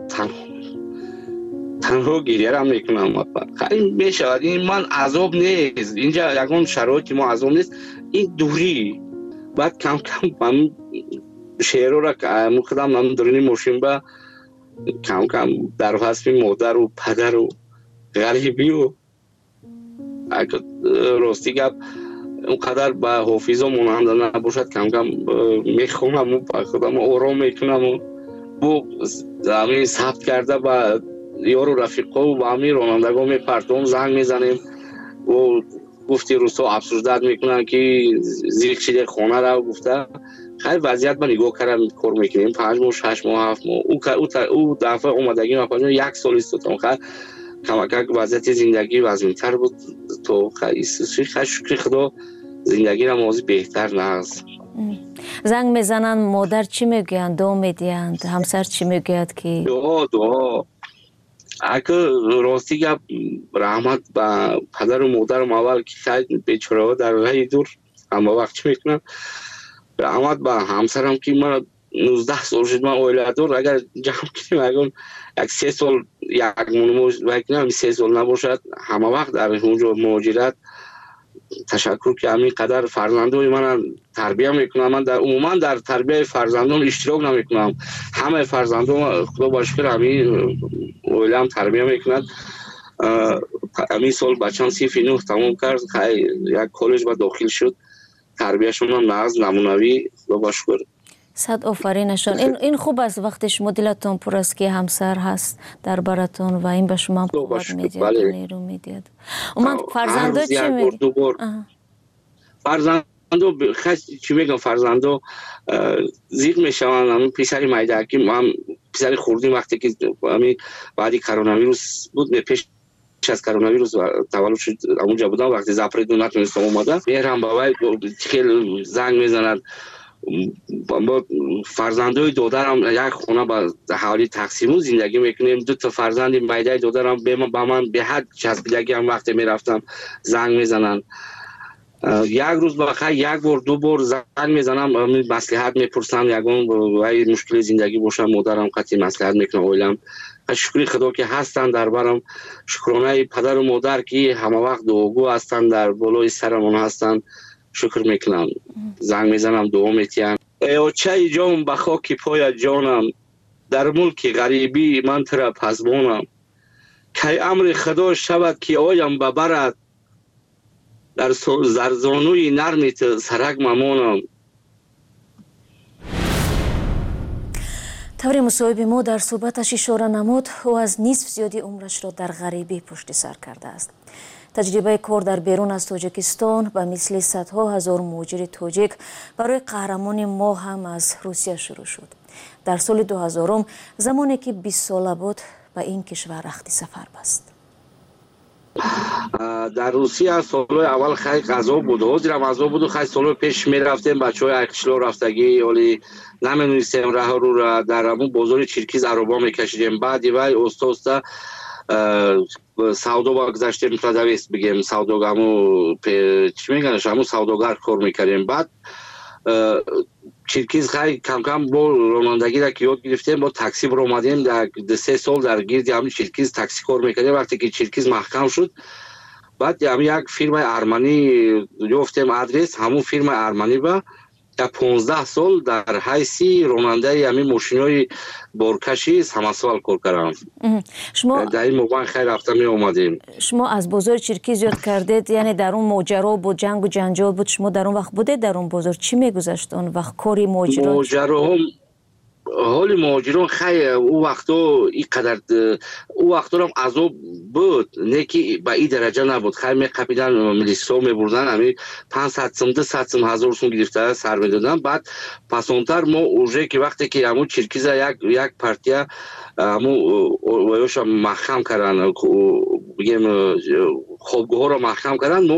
تنها گریه را میکنم. خیلی میشود. این من عذاب نیست. اینجا یکون شرایطی ما عذاب نیست. این دوری بعد کم کم من شعر را مخدم من درونی ماشین با کم کم در حسب مادر و پدر و غریبی و اگر راستی گپ اونقدر به حافظ و منهنده نباشد کم کم میخونم و با خودم آرام میکنم و بو همین ثبت کرده با یارو رفیقا و با همین رانندگاه میپرتم زنگ میزنیم و گفتی روستا افسردت میکنن که زیر کشیده خانه را گفته. خیلی وضعیت من نگاه کردم کار میکنیم پنج ماه شش ماه هفت ماه او دفعه اومدگی ما پنج یک سال استودم. خیلی کمک وضعیت زندگی وزن‌تر بود تو خیلی خیلی شکر خدا زندگی را موضوع بهتر نهست. زنگ میزنن مادر چی میگویند؟ دعا میدیند؟ همسر چی میگوید که دعا دعا اگه راستی گپ رحمت با پدر و مادرم اول که خیلی بیچاره ها در راه دور اما وقت چی میکنم رحمت با همسرم که من نوزده سال شد من عائله دار اگر جمع کنیم اگر یک سه سال یک مونموز بکنم سه سال نباشد همه وقت در اونجا مهاجرت تشکر که همین قدر فرزندان من تربیه میکنم. من در عموما در تربیه فرزندان اشتراک نمیکنم. همه فرزندان خدا با شکر همین عائله هم تربیه میکند. همین سال بچه‌م صف نه تمام کرد یک کالج با داخل شد. تربیهشون هم ناز نمونوی خدا با شکر. صد آفرینشان. این این خوب است وقتی شما دلتون پر است که همسر هست در براتون و این به شما قوت میده و نیرو میده. و من فرزندا چی میگی؟ فرزندو خاص چی میگم فرزندو زیق میشوند. همین پسر مایدکی ما پسر خوردیم وقتی که همین بعدی کرونا ویروس بود پیش از کرونا ویروس تولد شد اونجا بودم وقتی زپردو نتونستم اومدم میرم بابای خیلی زنگ میزنند با فرزندای دادرم یک خونه با حوالی تقسیم زندگی میکنیم. دو تا فرزند مایدای دادرم به من با من به حد چسبیدگی هم وقتی میرفتم زنگ میزنن. یک روز بخیر یک بار دو بار زنگ میزنم مصلحت میپرسم یگان وای مشکل زندگی باشم مادرم قطعی مصلحت میکنم اولم شکر خدا که هستن در برم. شکرانه پدر و مادر که همه وقت دعاگو هستن در بالای سرمون هستن شکر میکنم. زنگ میزنم دعا میتیم. ای چه جان به خاک پای جانم در ملک غریبی من ترا پزبانم که امر خدا شود که آیم ببرد در زرزانوی نرمیت سرک ممانم. طور مصاحبه ما در صحبتش اشاره نمود او از نصف زیادی عمرش را در غریبی پشت سر کرده است. تجربه کار در بیرون از تاجیکستان به مثل صدها هزار مهاجر تاجیک برای قهرمان ما هم از روسیه شروع شد. дар соли дуҳазорум замоне ки бист сола буд ба ин кишвар рахти сафар баст. дар русия солҳои аввал хай ғазоб буд, ҳозирам ғазоб буду. Хай солҳои пеш мерафтем бачаҳои айқишло рафтагӣ оли наменавистем раҳрура дар ҳамун бозори Чиркиз ароба мекашидем. баъди вай оста оста савдо ба гузаштем, продавец бигем, савдо ҳамун чӣ мегӯяш, ҳамун савдогар кор мекардем. баъд Чиркиз хай кам кам бо ронандагиро ки ёд гирифтем, бо такси биромадем. дар се сол дар гирди ҳамин Чиркиз такси кор мекардем. вақте ки Чиркиз маҳкам шуд, баъд ҳамин як фирмаи арманӣ ёфтем адрес. ҳамун фирмаи арманӣ ба дар понздаҳ сол дар ҳайси ронандаи ҳамин мошинои боркаши самосвал кор кардам. шумо дар ин мобайн хай рафта меомадем. шумо аз бозори Чиркиз ёд кардед, яъне дар он моҷаро буд, ҷангу ҷанҷол буд. шумо дар он вақт будед дар он бозор? чӣ мегузашт он вақт кори муҳоҷирон? моҷароҳо ҳоли муҳоҷирон хай ӯ вақто ин қадар ӯ вақторам азоб буд, не ки ба ин дараҷа набуд. хай меқапидан, милисиҳо мебурдан, ҳамин панҷсад сум дусад сум ҳазор сум гирифта сар медодан. баъд пасонтар мо уже ки вақте ки ҳамун Чиркиза як як партия ҳамун воёша маҳкам кардан, бигем хобгоҳҳоро маҳкам кардан, мо